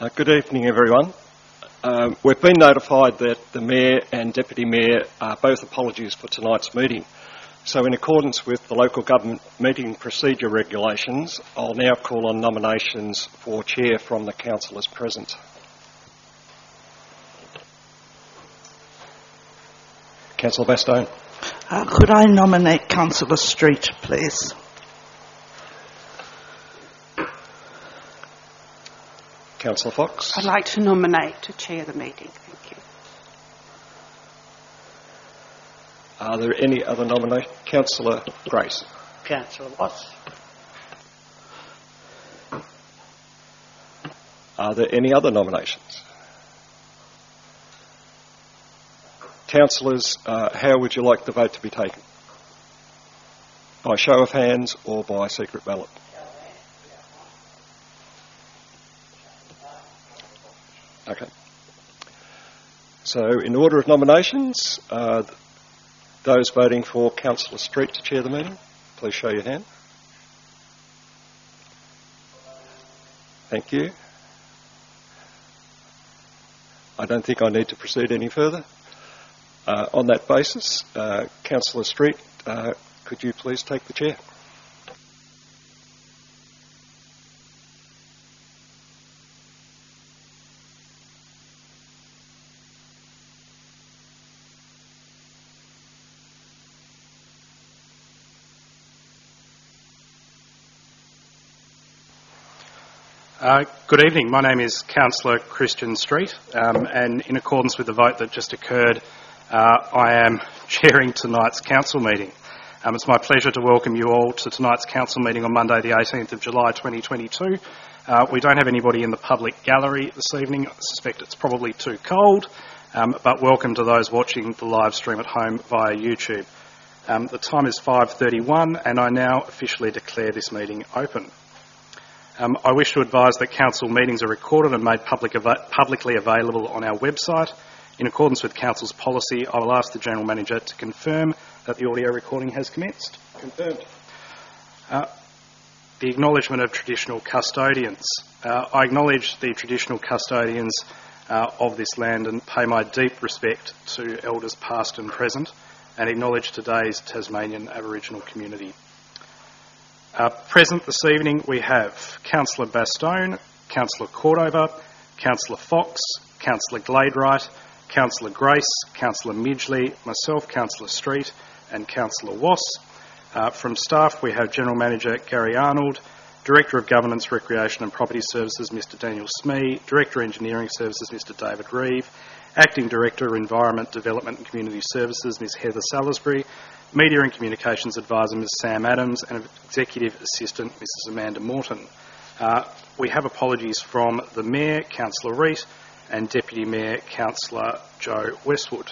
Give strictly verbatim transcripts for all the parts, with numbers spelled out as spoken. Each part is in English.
Uh, good evening, everyone. Um, we've been notified that the Mayor and Deputy Mayor are both apologies for tonight's meeting. So in accordance with the local government meeting procedure regulations, I'll now call on nominations for Chair from the councillors present. Councillor Bastone. Uh, could I nominate Councillor Street, please? Councillor Fox. I'd like to nominate to chair the meeting. Thank you. Are there any other nominations? Councillor Grace. Councillor Watts. Are there any other nominations? Councillors, uh, how would you like the vote to be taken? By show of hands or by secret ballot? Okay. So, in order of nominations, uh, those voting for Councillor Street to chair the meeting, please show your hand. Thank you. I don't think I need to proceed any further. Uh, on that basis, uh, Councillor Street, uh, could you please take the chair? Uh, good evening. My name is Councillor Christian Street, um, and in accordance with the vote that just occurred, uh, I am chairing tonight's council meeting. Um, it's my pleasure to welcome you all to tonight's council meeting on Monday the eighteenth of July twenty twenty-two. Uh, we don't have anybody in the public gallery this evening. I suspect it's probably too cold, um, but welcome to those watching the live stream at home via YouTube. Um, the time is five thirty-one and I now officially declare this meeting open. Um, I wish to advise that council meetings are recorded and made public av- publicly available on our website. In accordance with council's policy, I will ask the General Manager to confirm that the audio recording has commenced. Confirmed. Uh, the acknowledgement of traditional custodians. Uh, I acknowledge the traditional custodians uh, of this land and pay my deep respect to elders past and present, and acknowledge today's Tasmanian Aboriginal community. Uh, present this evening we have Councillor Bastone, Councillor Cordova, Councillor Fox, Councillor Gladewright, Councillor Grace, Councillor Midgley, myself, Councillor Street and Councillor Wass. Uh, from staff we have General Manager Gary Arnold, Director of Governance, Recreation and Property Services Mr Daniel Smee, Director of Engineering Services Mr David Reeve, Acting Director Environment, Development and Community Services Ms Heather Salisbury, Media and Communications Advisor Ms Sam Adams and Executive Assistant Mrs Amanda Morton. Uh, we have apologies from the Mayor, Councillor Reet, and Deputy Mayor, Councillor Joe Westwood.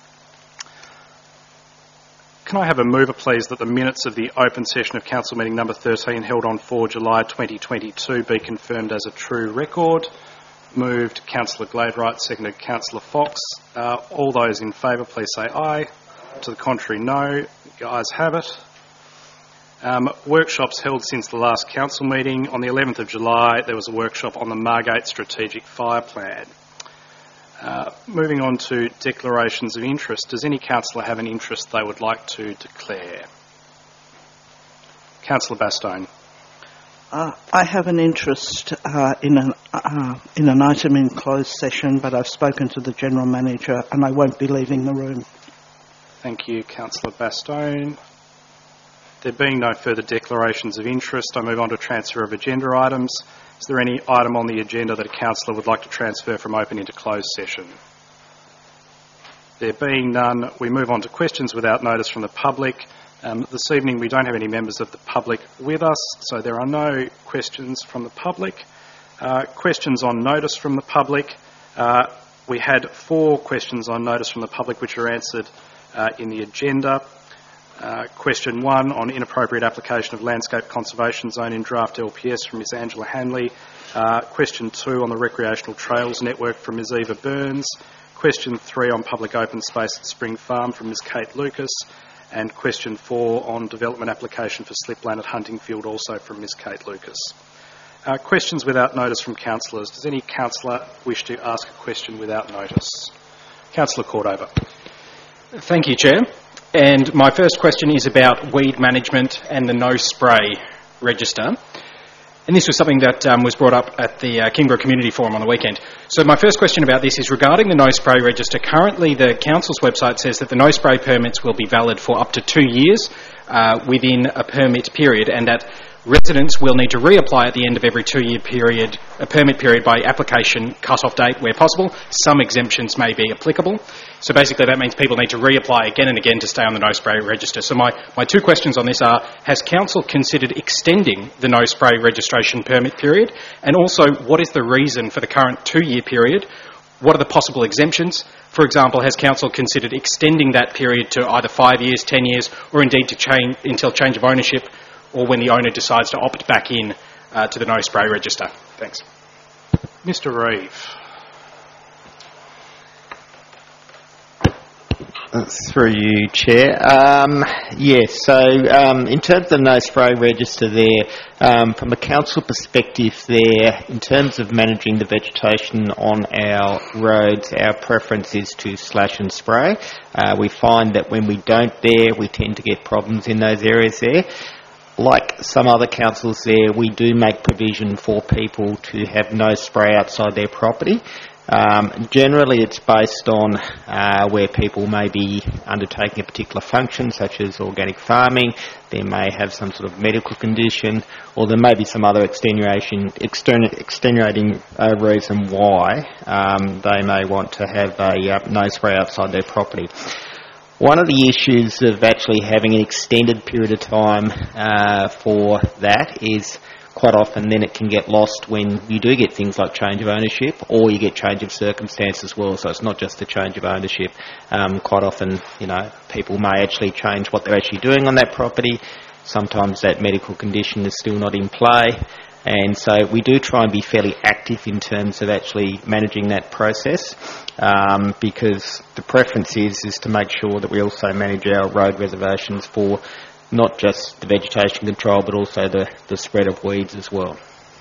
Can I have a mover, please, that the minutes of the open session of Council meeting number thirteen held on four July twenty twenty-two be confirmed as a true record? Moved Councillor Gladewright, seconded Councillor Fox. Uh, all those in favour, please say aye. To the contrary, no. The ayes have it. Um, workshops held since the last council meeting. On the eleventh of July, there was a workshop on the Margate Strategic Fire Plan. Uh, moving on to declarations of interest. Does any councillor have an interest they would like to declare? Councillor Bastone. Uh, I have an interest uh, in, an, uh, in an item in closed session, but I've spoken to the General Manager and I won't be leaving the room. Thank you, Councillor Bastone. There being no further declarations of interest, I move on to transfer of agenda items. Is there any item on the agenda that a councillor would like to transfer from open into closed session? There being none, we move on to questions without notice from the public. Um, this evening we don't have any members of the public with us, so there are no questions from the public. Uh, questions on notice from the public. Uh, we had four questions on notice from the public which are answered uh, in the agenda. Uh, question one on inappropriate application of landscape conservation zone in draft L P S from Ms Angela Hanley. Uh, question two on the recreational trails network from Ms Eva Burns. Question three on public open space at Spring Farm from Ms Kate Lucas. And question four on development application for slipland at Huntingfield also from Ms Kate Lucas. Uh, questions without notice from councillors. Does any councillor wish to ask a question without notice? Councillor Cordover. Thank you, Chair. And my first question is about weed management and the no spray register. And this was something that um, was brought up at the uh, Kingborough Community Forum on the weekend. So my first question about this is regarding the no spray register. Currently, the council's website says that the no spray permits will be valid for up to two years uh, within a permit period, and that residents will need to reapply at the end of every two-year period, a permit period, by application cut-off date where possible. Some exemptions may be applicable. So basically that means people need to reapply again and again to stay on the no spray register. So my, my two questions on this are, has council considered extending the no spray registration permit period? And also, what is the reason for the current two-year period? What are the possible exemptions? For example, has council considered extending that period to either five years, ten years, or indeed to change until change of ownership, or when the owner decides to opt back in uh, to the no spray register? Thanks. Mister Reeve. Through you, Chair. Um, yes, so um, in terms of the no spray register there, um, from a council perspective there, in terms of managing the vegetation on our roads, our preference is to slash and spray. Uh, we find that when we don't there, we tend to get problems in those areas there. Like some other councils there, we do make provision for people to have no spray outside their property. Um, generally, it's based on uh, where people may be undertaking a particular function, such as organic farming. They may have some sort of medical condition, or there may be some other extenuation, extern, extenuating uh, reason why um, they may want to have a uh, no spray outside their property. One of the issues of actually having an extended period of time uh, for that is quite often then it can get lost when you do get things like change of ownership, or you get change of circumstance as well. So it's not just the change of ownership. Um, quite often, you know, people may actually change what they're actually doing on that property. Sometimes that medical condition is still not in play. And so we do try and be fairly active in terms of actually managing that process, um, because the preference is, is to make sure that we also manage our road reservations for not just the vegetation control, but also the, the spread of weeds as well.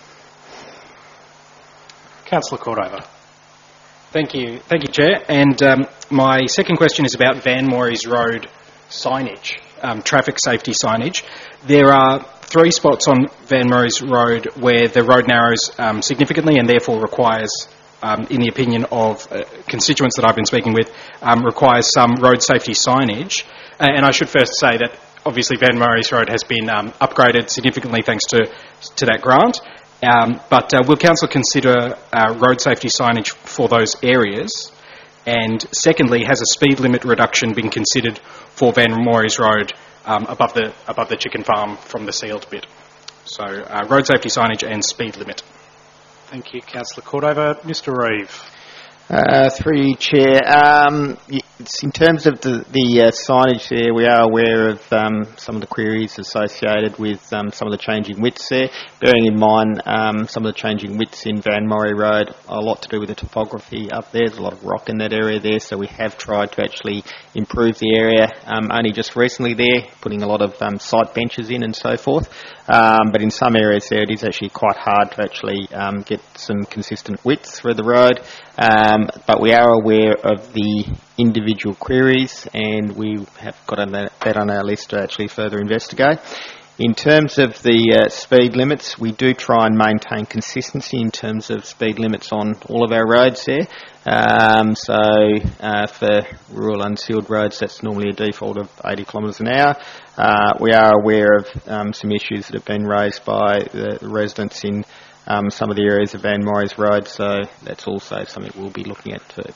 Councillor Cordover. Thank you. Thank you, Chair. And um, my second question is about Van Moyes Road signage, um, traffic safety signage. There are three spots on Van Moyes Road where the road narrows um, significantly and therefore requires, um, in the opinion of uh, constituents that I've been speaking with, um, requires some road safety signage. Uh, and I should first say that obviously Van Moyes Road has been um, upgraded significantly thanks to, to that grant. Um, but uh, will council consider uh, road safety signage for those areas? And secondly, has a speed limit reduction been considered for Van Moyes Road um, above the above the chicken farm from the sealed bit? So uh, road safety signage and speed limit. Thank you, Councillor Cordover. Mister Reeve. Uh, through you, Chair. Um, it's in terms of the, the uh, signage there, we are aware of um, some of the queries associated with um, some of the changing widths there. Bearing in mind um, some of the changing widths in Van Moyes Road, a lot to do with the topography up there. There's a lot of rock in that area there, so we have tried to actually improve the area um, only just recently there, putting a lot of um, site benches in and so forth. Um, but in some areas there, it is actually quite hard to actually um, get some consistent widths through the road. Um, but we are aware of the individual queries, and we have got that on our list to actually further investigate. In terms of the uh, speed limits, we do try and maintain consistency in terms of speed limits on all of our roads there. Um, so uh, for rural unsealed roads, that's normally a default of eighty kilometres an hour. Uh, we are aware of um, some issues that have been raised by the residents in um, some of the areas of Van Moyes Road, so that's also something we'll be looking at too.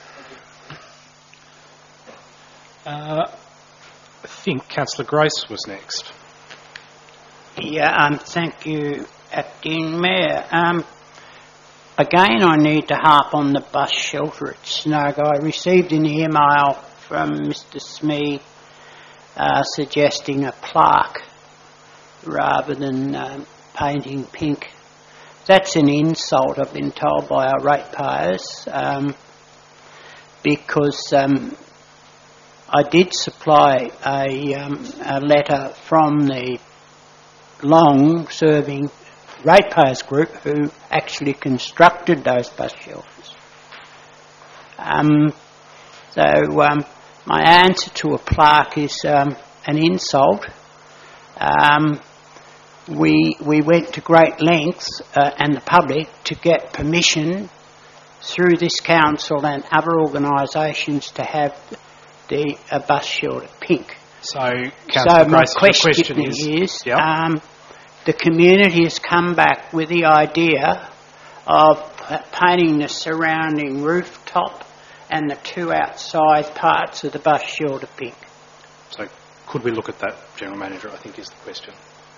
Uh, I think Councillor Grace was next. Yeah, um, thank you, Acting Mayor. Um, again, I need to harp on the bus shelter at Snug. I received an email from Mister Smee uh, suggesting a plaque rather than um, painting pink. That's an insult, I've been told by our ratepayers, um, because um, I did supply a, um, a letter from the long-serving ratepayers group who actually constructed those bus shelters. Um, so um, my answer to a plaque is um, an insult. Um, we we went to great lengths, uh, and the public, to get permission through this council and other organisations to have the a bus shelter pink. So, So Councillor my Grace, the question, question is... is, Yep. um, the community has come back with the idea of p- painting the surrounding rooftop and the two outside parts of the bus shelter pink. So could we look at that, General Manager, I think is the question.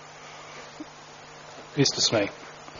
Mister Smee.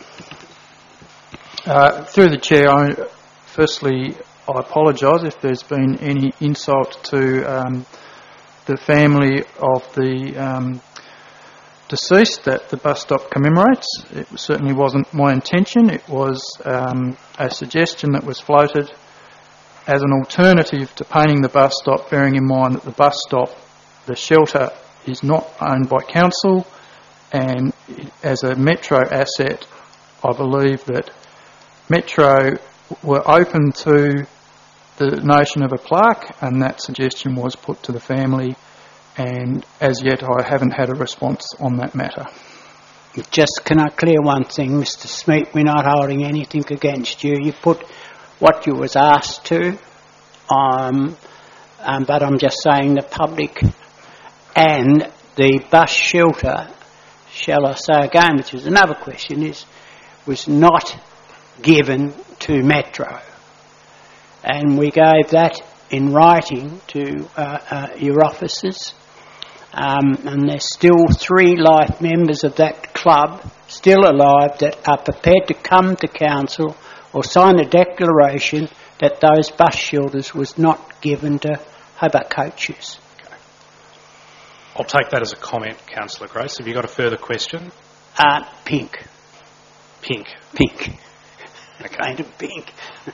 Uh, through the Chair, I, firstly, I apologise if there's been any insult to um, the family of the um, deceased that the bus stop commemorates. It certainly wasn't my intention. It was um, a suggestion that was floated as an alternative to painting the bus stop, bearing in mind that the bus stop, the shelter, is not owned by council, and as a Metro asset, I believe that Metro were open to the notion of a plaque, and that suggestion was put to the family, and as yet I haven't had a response on that matter. Just can I clear one thing, Mister Smeet? We're not holding anything against you. You put what you was asked to, um, um, but I'm just saying the public and the bus shelter, shall I say again, which is another question, is was not given to Metro. And we gave that in writing to uh, uh, your officers. Um, and there's still three life members of that club still alive that are prepared to come to council or sign a declaration that those bus shelters was not given to Hobart coaches. Okay. I'll take that as a comment, Councillor Grace. Have you got a further question? Uh, pink. Pink. Pink. Okay. Painted pink.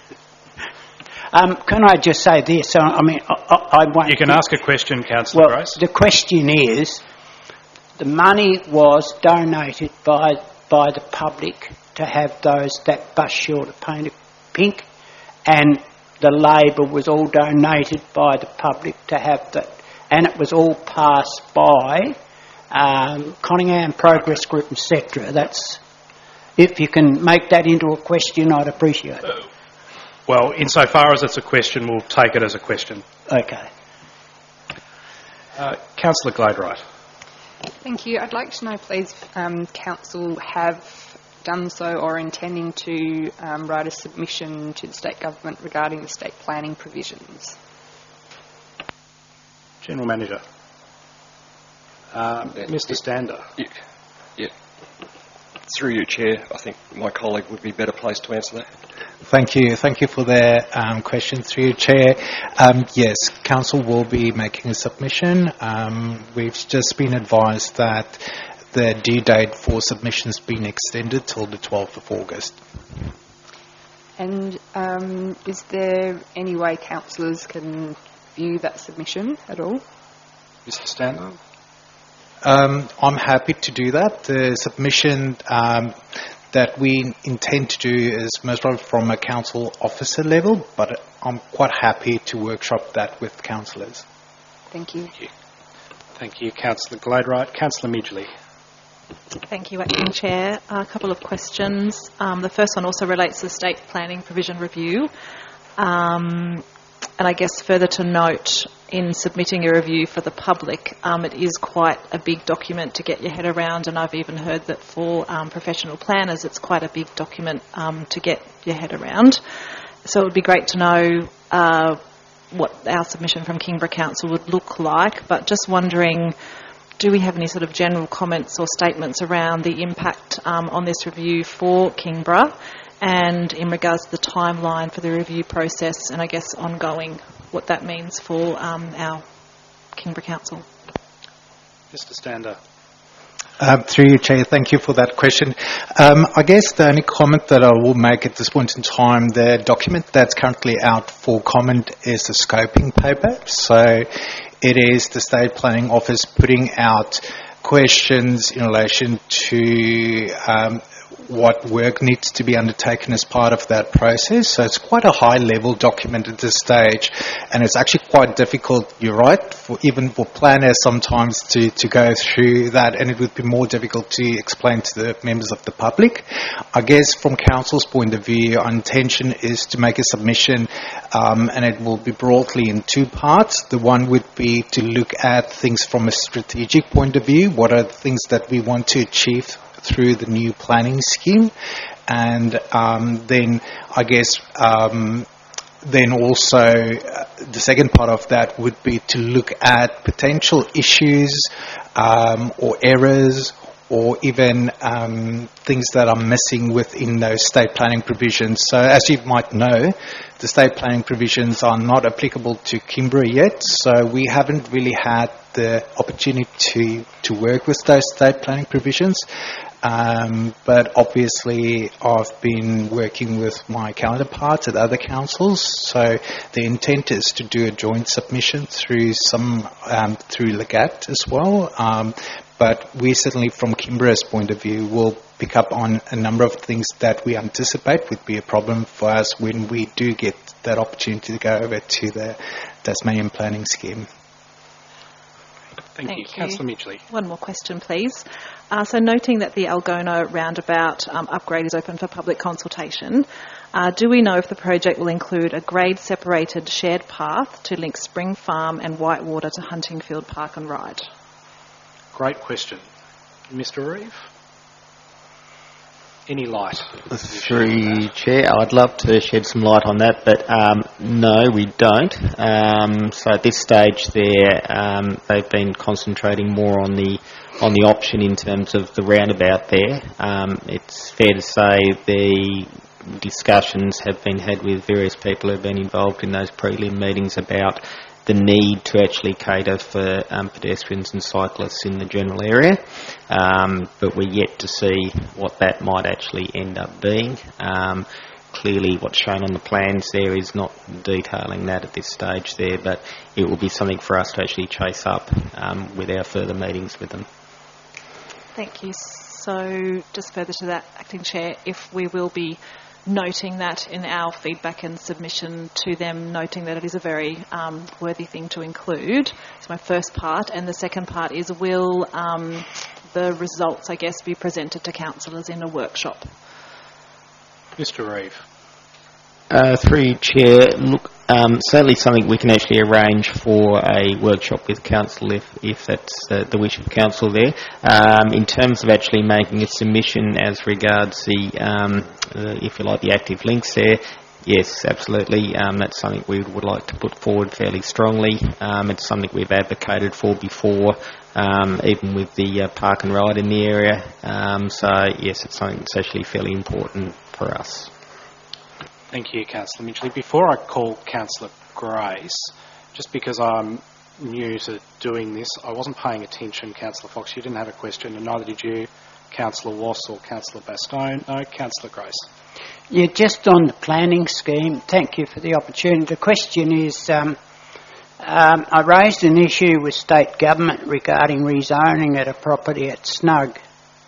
um, can I just say this? I mean, I, I, I won't... You can ask a question, Councillor Well, Grace. the question is, the money was donated by by the public to have those that bus shelter painted pink, and the labour was all donated by the public to have that, and it was all passed by um, Conningham Progress Group, et cetera. That's, if you can make that into a question, I'd appreciate it. Uh, well, insofar as it's a question, we'll take it as a question. Okay. Uh, Councillor Gladright. Thank you. I'd like to know, please, um, Council have done so or intending to um, write a submission to the state government regarding the state planning provisions. General Manager. Uh, Yeah, Mister yeah. Stander. Yeah. yeah. Through you, Chair, I think my colleague would be better placed to answer that. Thank you. Thank you for the um, question through you, Chair. Um, yes, Council will be making a submission. Um, we've just been advised that the due date for submission has been extended till the twelfth of August. And um, is there any way councillors can view that submission at all? Mister Stander. Um, I'm happy to do that. The submission um, that we intend to do is most probably from a council officer level, but I'm quite happy to workshop that with councillors. Thank you. Thank you, Thank you Councillor Gladright. Councillor Midgley. Thank you, Acting Chair. A couple of questions. Um, the first one also relates to the State Planning Provision Review. Um, and I guess further to note, in submitting a review for the public, um, it is quite a big document to get your head around, and I've even heard that for um, professional planners it's quite a big document um, to get your head around. So it would be great to know uh, what our submission from Kingborough Council would look like, but just wondering, do we have any sort of general comments or statements around the impact um, on this review for Kingborough, and in regards to the timeline for the review process, and I guess ongoing, what that means for um, our Kingborough Council? Mister Stander. Um, through you, Chair, thank you for that question. Um, I guess the only comment that I will make at this point in time, the document that's currently out for comment is the scoping paper. So it is the State Planning Office putting out questions in relation to um, what work needs to be undertaken as part of that process. So it's quite a high-level document at this stage, and it's actually quite difficult, you're right, for even for planners sometimes to, to go through that, and it would be more difficult to explain to the members of the public. I guess from Council's point of view, our intention is to make a submission, um, and it will be broadly in two parts. The one would be to look at things from a strategic point of view. What are the things that we want to achieve through the new planning scheme? And um, then I guess um, then also uh, the second part of that would be to look at potential issues um, or errors or even um, things that are missing within those state planning provisions. So as you might know, the state planning provisions are not applicable to Kimbra yet, so we haven't really had the opportunity to, to work with those state planning provisions. Um, but obviously I've been working with my counterparts at other councils, so the intent is to do a joint submission through some um, through Legat as well. Um, but we certainly, from Kimbra's point of view, will pick up on a number of things that we anticipate would be a problem for us when we do get that opportunity to go over to the Tasmanian planning scheme. Thank, Thank you. you. Councillor Midgley. One more question, please. Uh, so noting that the Algona roundabout um, upgrade is open for public consultation, uh, do we know if the project will include a grade-separated shared path to link Spring Farm and Whitewater to Huntingfield Park and Ride? Great question. Mister Reeve? Any light? Through Chair, I'd love to shed some light on that, but um, no, we don't. Um, so at this stage, there um, they've been concentrating more on the on the option in terms of the roundabout there. Um, it's fair to say the discussions have been had with various people who have been involved in those prelim meetings about the need to actually cater for um, pedestrians and cyclists in the general area, um, but we're yet to see what that might actually end up being. Um, clearly what's shown on the plans there is not detailing that at this stage there, but it will be something for us to actually chase up um, with our further meetings with them. Thank you. So just further to that, Acting Chair, if we will be noting that in our feedback and submission to them, noting that it is a very um, worthy thing to include. It's my first part. And the second part is, will um, the results, I guess, be presented to councillors in a workshop? Mister Reeve. Uh, through Chair, look, um, certainly something we can actually arrange for a workshop with Council if, if that's uh, the wish of Council there. Um, in terms of actually making a submission as regards the, um, uh, if you like, the active links there, yes, absolutely. Um, that's something we would like to put forward fairly strongly. Um, it's something we've advocated for before, um, even with the uh, park and ride in the area. Um, so, yes, it's something that's actually fairly important for us. Thank you, Councillor Midgley. Before I call Councillor Grace, just because I'm new to doing this, I wasn't paying attention, Councillor Fox. You didn't have a question, and neither did you, Councillor Wass or Councillor Bastone. No, Councillor Grace. Yeah, just on the planning scheme, thank you for the opportunity. The question is, um, um, I raised an issue with state government regarding rezoning at a property at Snug.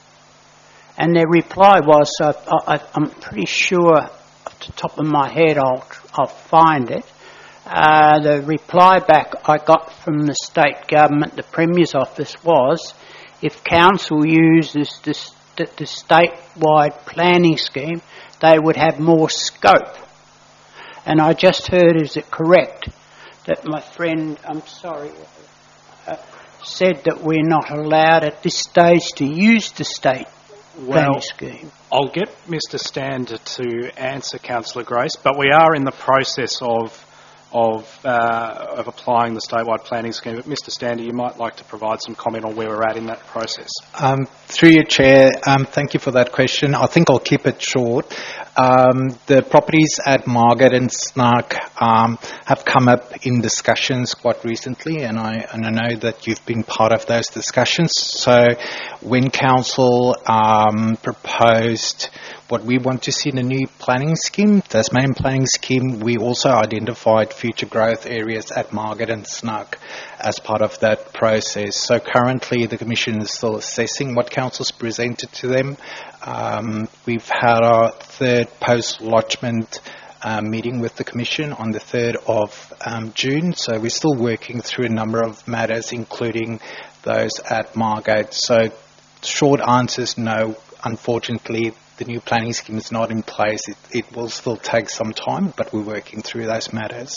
And their reply was, uh, I, I'm pretty sure, off the top of my head, I'll, I'll find it. Uh, the reply back I got from the state government, the Premier's office, was if council uses this, the, the statewide planning scheme, they would have more scope. And I just heard, is it correct, that my friend, I'm sorry, uh, said that we're not allowed at this stage to use the state well, planning scheme? I'll get Mister Stander to answer, Councillor Grace, but we are in the process of of uh, of applying the statewide planning scheme. But Mister Stander, you might like to provide some comment on where we're at in that process. Um, through your Chair, um, thank you for that question. I think I'll keep it short. Um, the properties at Margaret and Snug um, have come up in discussions quite recently, and I, and I know that you've been part of those discussions. So when Council um, proposed what we want to see in the new planning scheme, Tasmanian planning scheme. We also identified future growth areas at Margate and Snug as part of that process. So currently the Commission is still assessing what Council's presented to them. Um, we've had our third post-lodgement Um, meeting with the Commission on the third of um, June, so we're still working through a number of matters, including those at Margate. So short answer is no. Unfortunately, the new planning scheme is not in place. It, it will still take some time, but we're working through those matters.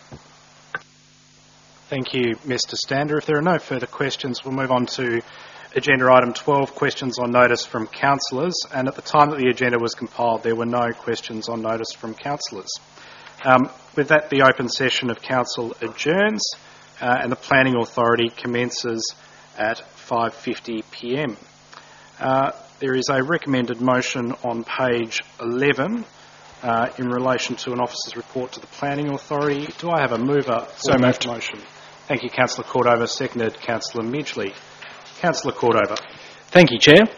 Thank you, Mister Stander. If there are no further questions, we'll move on to agenda item twelve, questions on notice from councillors. And at the time that the agenda was compiled, there were no questions on notice from councillors. Um, with that, the open session of council adjourns uh, and the planning authority commences at five fifty p m. Uh, there is a recommended motion on page eleven uh, in relation to an officer's report to the planning authority. Do I have a mover for So that moved. motion? Thank you, Councillor Cordova. Seconded, Councillor Midgley. Councillor Cordova. Thank you, Chair.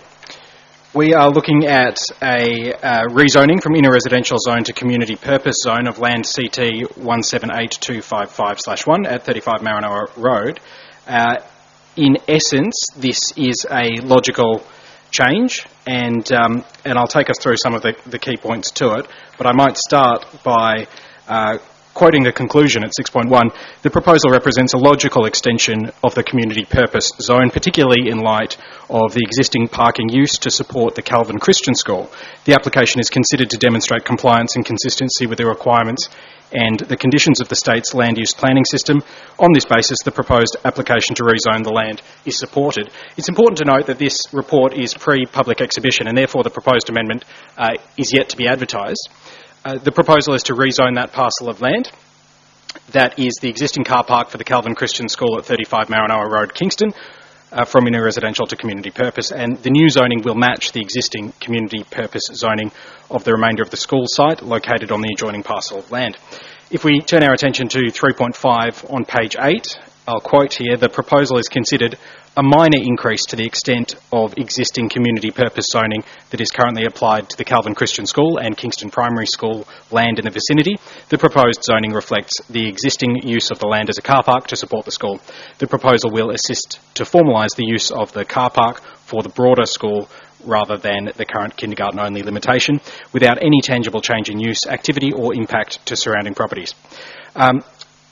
We are looking at a uh, rezoning from inner residential zone to community purpose zone of land C T one seven eight two five five slash one at thirty-five Maranoa Road. Uh, in essence, this is a logical change, and um, and I'll take us through some of the, the key points to it, but I might start by uh, quoting the conclusion at six point one, the proposal represents a logical extension of the community purpose zone, particularly in light of the existing parking use to support the Calvin Christian School. The application is considered to demonstrate compliance and consistency with the requirements and the conditions of the state's land use planning system. On this basis, the proposed application to rezone the land is supported. It's important to note that this report is pre-public exhibition, and therefore the proposed amendment uh, is yet to be advertised. Uh, the proposal is to rezone that parcel of land. That is the existing car park for the Calvin Christian School at thirty-five Maranoa Road, Kingston, uh, from inner residential to community purpose, and the new zoning will match the existing community purpose zoning of the remainder of the school site located on the adjoining parcel of land. If we turn our attention to three point five on page eight, I'll quote here, the proposal is considered a minor increase to the extent of existing community purpose zoning that is currently applied to the Calvin Christian School and Kingston Primary School land in the vicinity. The proposed zoning reflects the existing use of the land as a car park to support the school. The proposal will assist to formalise the use of the car park for the broader school rather than the current kindergarten-only limitation, without any tangible change in use, activity or impact to surrounding properties. Um,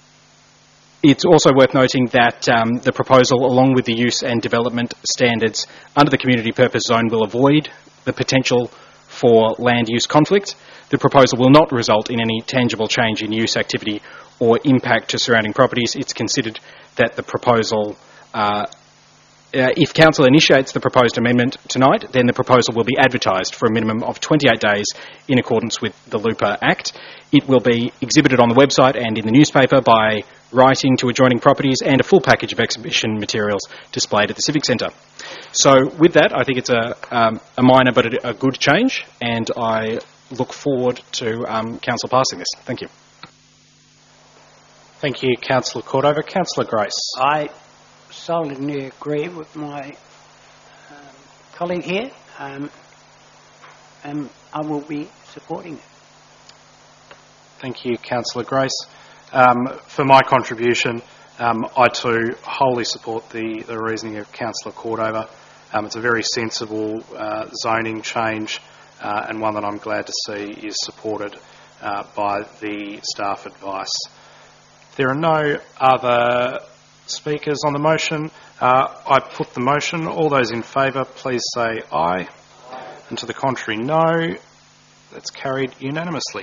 It's also worth noting that um, the proposal, along with the use and development standards under the community purpose zone, will avoid the potential for land use conflict. The proposal will not result in any tangible change in use, activity or impact to surrounding properties. It's considered that the proposal, uh, uh, if Council initiates the proposed amendment tonight, then the proposal will be advertised for a minimum of twenty-eight days in accordance with the Looper Act. It will be exhibited on the website and in the newspaper by writing to adjoining properties, and a full package of exhibition materials displayed at the Civic Centre. So with that, I think it's a, um, a minor but a, a good change, and I look forward to um, Council passing this. Thank you. Thank you, Councillor Cordova. Councillor Grace. I solidly agree with my um, colleague here, um, and I will be supporting it. Thank you, Councillor Grace. Um, for my contribution, um, I too wholly support the, the reasoning of Councillor Cordova. Um, it's a very sensible uh, zoning change uh, and one that I'm glad to see is supported uh, by the staff advice. There are no other speakers on the motion. Uh, I put the motion. All those in favour, please say aye. Aye. And to the contrary, no. That's carried unanimously.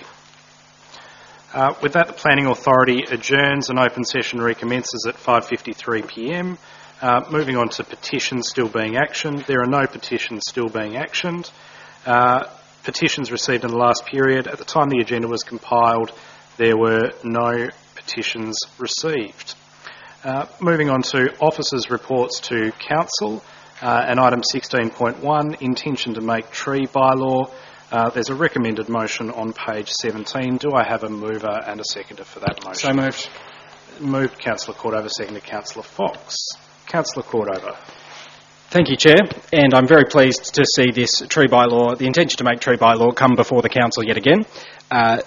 Uh, with that, the Planning Authority adjourns and open session recommences at five fifty-three p m. Uh, moving on to petitions still being actioned. There are no petitions still being actioned. Uh, petitions received in the last period. At the time the agenda was compiled, there were no petitions received. Uh, moving on to officers' reports to Council uh, and item sixteen point one, intention to make tree bylaw. Uh, there's a recommended motion on page seventeen. Do I have a mover and a seconder for that motion? So moved. Moved, Councillor Cordova, seconded Councillor Fox. Councillor Cordova. Thank you, Chair, and I'm very pleased to see this tree bylaw, the intention to make tree bylaw, come before the Council yet again. Uh,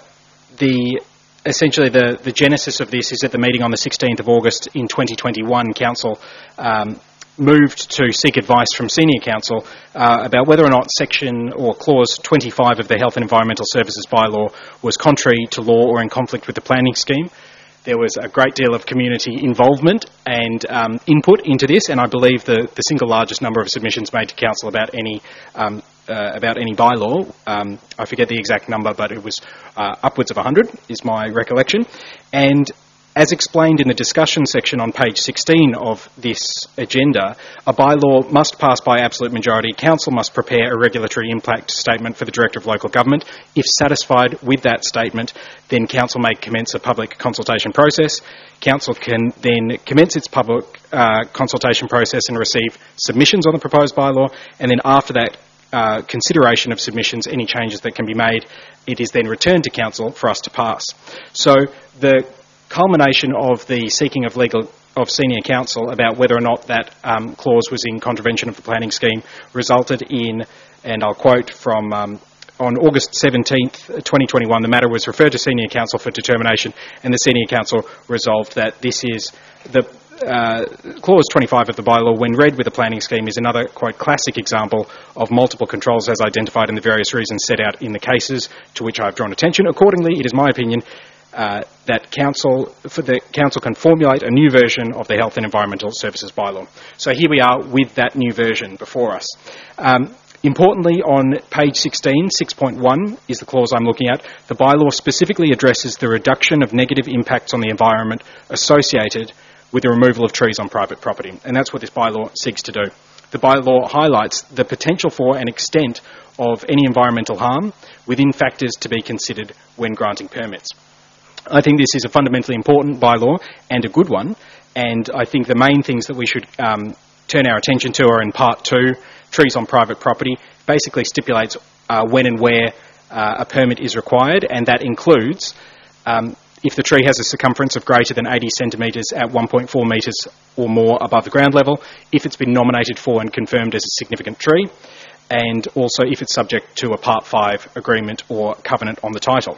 the Essentially, the, the genesis of this is at the meeting on the sixteenth of August in twenty twenty-one, Council um, moved to seek advice from Senior Council uh, about whether or not section or clause twenty-five of the Health and Environmental Services bylaw was contrary to law or in conflict with the planning scheme. There was a great deal of community involvement and um, input into this, and I believe the, the single largest number of submissions made to Council about any um, uh, about any bylaw. Um, I forget the exact number, but it was uh, upwards of one hundred, is my recollection. And as explained in the discussion section on page sixteen of this agenda, a bylaw must pass by absolute majority. Council must prepare a regulatory impact statement for the Director of Local Government. If satisfied with that statement, then Council may commence a public consultation process. Council can then commence its public uh, consultation process and receive submissions on the proposed bylaw, and then after that uh, consideration of submissions, any changes that can be made, it is then returned to Council for us to pass. So the culmination of the seeking of legal of Senior Counsel about whether or not that um, clause was in contravention of the planning scheme resulted in, and I'll quote from um, on August seventeenth, twenty twenty-one, the matter was referred to Senior Counsel for determination, and the Senior Counsel resolved that this is the uh, clause twenty-five of the bylaw, when read with the planning scheme, is another quite classic example of multiple controls as identified in the various reasons set out in the cases to which I have drawn attention. Accordingly, it is my opinion Uh, that council, for the council can formulate a new version of the Health and Environmental Services bylaw. So here we are with that new version before us. Um, importantly, on page sixteen, six point one is the clause I'm looking at. The bylaw specifically addresses the reduction of negative impacts on the environment associated with the removal of trees on private property, and that's what this bylaw seeks to do. The bylaw highlights the potential for and extent of any environmental harm within factors to be considered when granting permits. I think this is a fundamentally important bylaw and a good one, and I think the main things that we should um, turn our attention to are in part two, trees on private property. Basically stipulates uh, when and where uh, a permit is required, and that includes um, if the tree has a circumference of greater than eighty centimetres at one point four metres or more above the ground level, if it's been nominated for and confirmed as a significant tree, and also if it's subject to a Part five agreement or covenant on the title.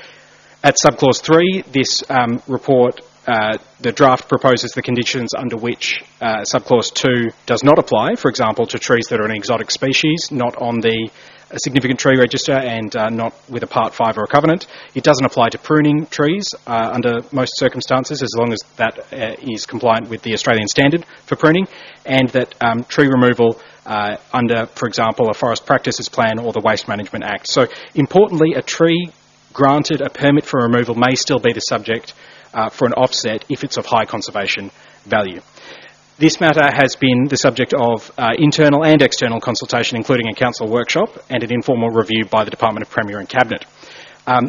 At subclause three, this um, report, uh, the draft proposes the conditions under which uh, subclause two does not apply, for example, to trees that are an exotic species, not on the uh, significant tree register and uh, not with a Part five or a covenant. It doesn't apply to pruning trees uh, under most circumstances, as long as that uh, is compliant with the Australian standard for pruning, and that um, tree removal uh, under, for example, a Forest Practices Plan or the Waste Management Act. So, importantly, a tree granted a permit for removal may still be the subject uh, for an offset if it's of high conservation value. This matter has been the subject of uh, internal and external consultation, including a council workshop and an informal review by the Department of Premier and Cabinet. Um,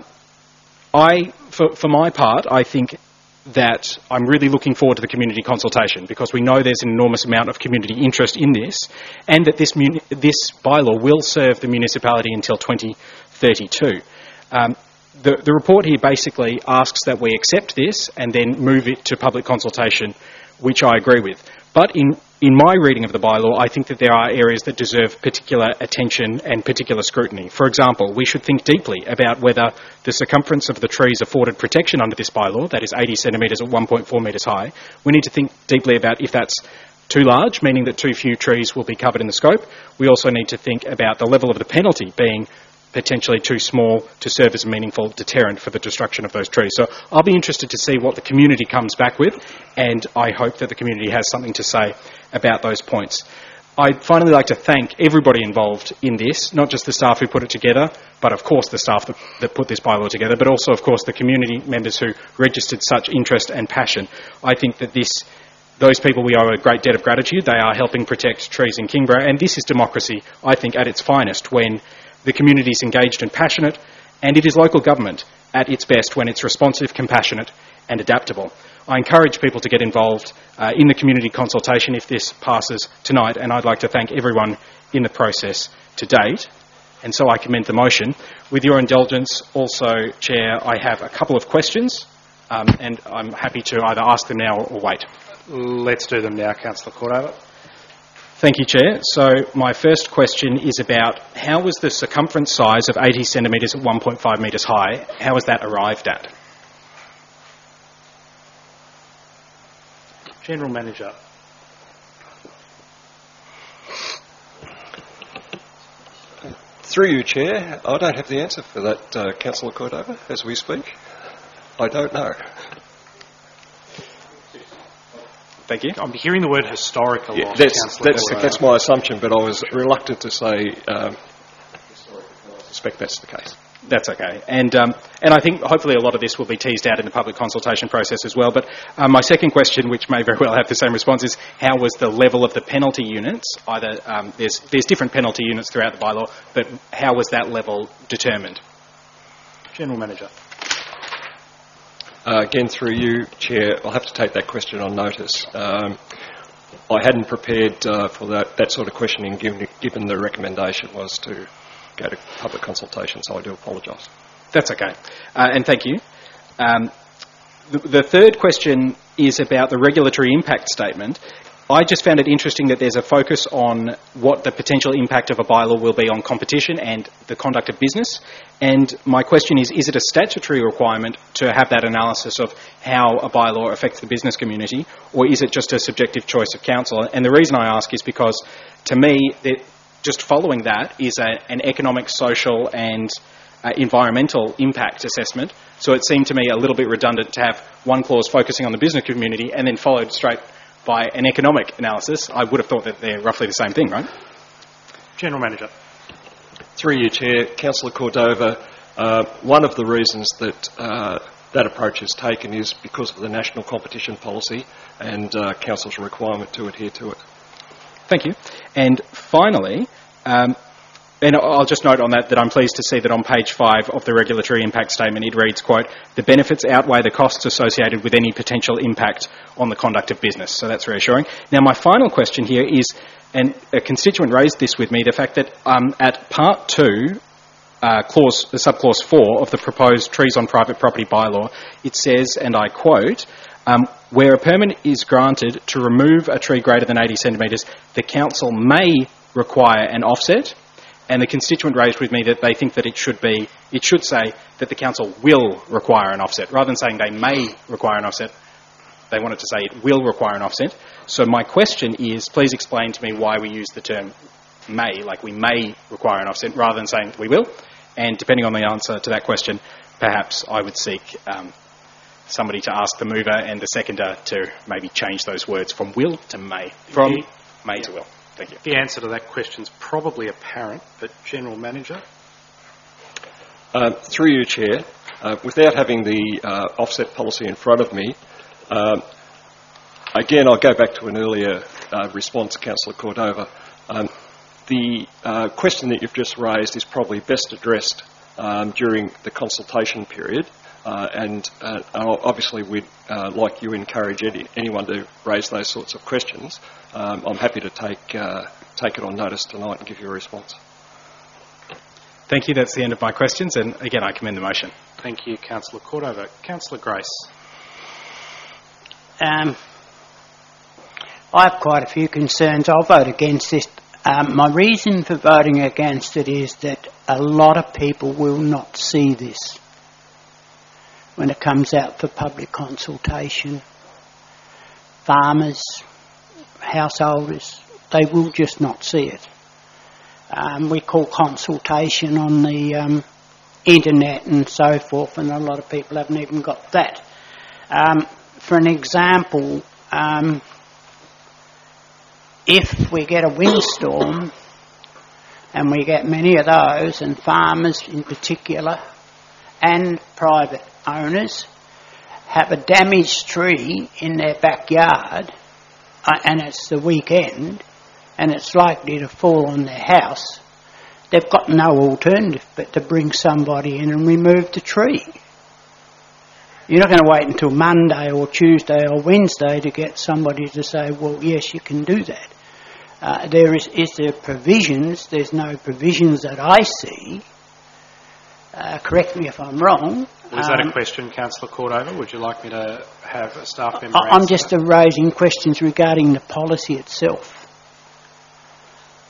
I, for, for my part, I think that I'm really looking forward to the community consultation, because we know there's an enormous amount of community interest in this, and that this, muni- this bylaw will serve the municipality until twenty thirty-two. Um, The, the report here basically asks that we accept this and then move it to public consultation, which I agree with. But in, in my reading of the bylaw, I think that there are areas that deserve particular attention and particular scrutiny. For example, we should think deeply about whether the circumference of the trees afforded protection under this bylaw, that is eighty centimetres or one point four metres high, we need to think deeply about if that's too large, meaning that too few trees will be covered in the scope. We also need to think about the level of the penalty being potentially too small to serve as a meaningful deterrent for the destruction of those trees. So I'll be interested to see what the community comes back with, and I hope that the community has something to say about those points. I'd finally like to thank everybody involved in this, not just the staff who put it together, but of course the staff that, that put this bylaw together, but also of course the community members who registered such interest and passion. I think that this Those people, we owe a great debt of gratitude. They are helping protect trees in Kingborough, and this is democracy, I think, at its finest, when the community is engaged and passionate, and it is local government at its best when it's responsive, compassionate and adaptable. I encourage people to get involved uh, in the community consultation if this passes tonight, and I'd like to thank everyone in the process to date. And so I commend the motion. With your indulgence, also, Chair, I have a couple of questions, um, and I'm happy to either ask them now or wait. Let's do them now, Councillor Cordover. Thank you, Chair. So my first question is about how was the circumference size of eighty centimetres at one point five metres high, how was that arrived at? General Manager. Through you, Chair, I don't have the answer for that, uh, Councillor Cordova, as we speak. I don't know. Thank you. I'm hearing the word historic a lot. Yeah, that's, Councillor that's, Cordova. that's my assumption, but I was reluctant to say um, I suspect that's the case. That's okay. And um, and I think hopefully a lot of this will be teased out in the public consultation process as well. But um, my second question, which may very well have the same response, is how was the level of the penalty units? Either um, there's there's different penalty units throughout the bylaw, but how was that level determined? General Manager. Uh, again, through you, Chair, I'll have to take that question on notice. Um, I hadn't prepared uh, for that, that sort of questioning given, given the recommendation was to go to public consultation, so I do apologise. That's okay. Uh, and thank you. Um, the, the third question is about the regulatory impact statement. I just found it interesting that there's a focus on what the potential impact of a bylaw will be on competition and the conduct of business. And my question is, is it a statutory requirement to have that analysis of how a bylaw affects the business community, or is it just a subjective choice of council? And the reason I ask is because, to me, that just following that is a, an economic, social and uh, environmental impact assessment. So it seemed to me a little bit redundant to have one clause focusing on the business community and then followed straight by an economic analysis. I would have thought that they're roughly the same thing, right? General Manager. Through you, Chair, Councillor Cordova, uh, one of the reasons that uh, that approach is taken is because of the national competition policy and uh, Council's requirement to adhere to it. Thank you. And finally, um, and I'll just note on that that I'm pleased to see that on page five of the regulatory impact statement it reads, quote, the benefits outweigh the costs associated with any potential impact on the conduct of business. So that's reassuring. Now my final question here is, and a constituent raised this with me, the fact that um, at part two, uh, clause, the subclause four of the proposed trees on private property bylaw, it says, and I quote, um, where a permit is granted to remove a tree greater than eighty centimetres, the council may require an offset. And the constituent raised with me that they think that it should be, it should say that the council will require an offset. Rather than saying they may require an offset, they wanted to say it will require an offset. So my question is, please explain to me why we use the term may, like we may require an offset, rather than saying we will. And depending on the answer to that question, perhaps I would seek um, somebody to ask the mover and the seconder to maybe change those words from will to may, from yeah. may yeah. to will. Thank you. The answer to that question is probably apparent, but General Manager? Uh, through you, Chair, uh, without having the uh, offset policy in front of me, um, again, I'll go back to an earlier uh, response, Councillor Cordova. Um, the uh, question that you've just raised is probably best addressed um, during the consultation period. Uh, and uh, obviously we'd, uh, like you, encourage any, anyone to raise those sorts of questions. Um, I'm happy to take uh, take it on notice tonight and give you a response. Thank you. That's the end of my questions. And again, I commend the motion. Thank you, Councillor Cordova. Councillor Grace. Um, I have quite a few concerns. I'll vote against this. Um, my reason for voting against it is that a lot of people will not see this when it comes out for public consultation. Farmers, householders, they will just not see it. Um, we call consultation on the um, internet and so forth, and a lot of people haven't even got that. Um, for an example, um, if we get a windstorm, and we get many of those, and farmers in particular, and private owners have a damaged tree in their backyard uh, and it's the weekend and it's likely to fall on their house, they've got no alternative but to bring somebody in and remove the tree. You're not going to wait until Monday or Tuesday or Wednesday to get somebody to say, well, yes, you can do that. Uh, there is, is there provisions? There's no provisions that I see. Uh, correct me if I'm wrong. Was that um, a question, Councillor Cordova? Would you like me to have a staff member I, I'm answer just that? raising questions regarding the policy itself.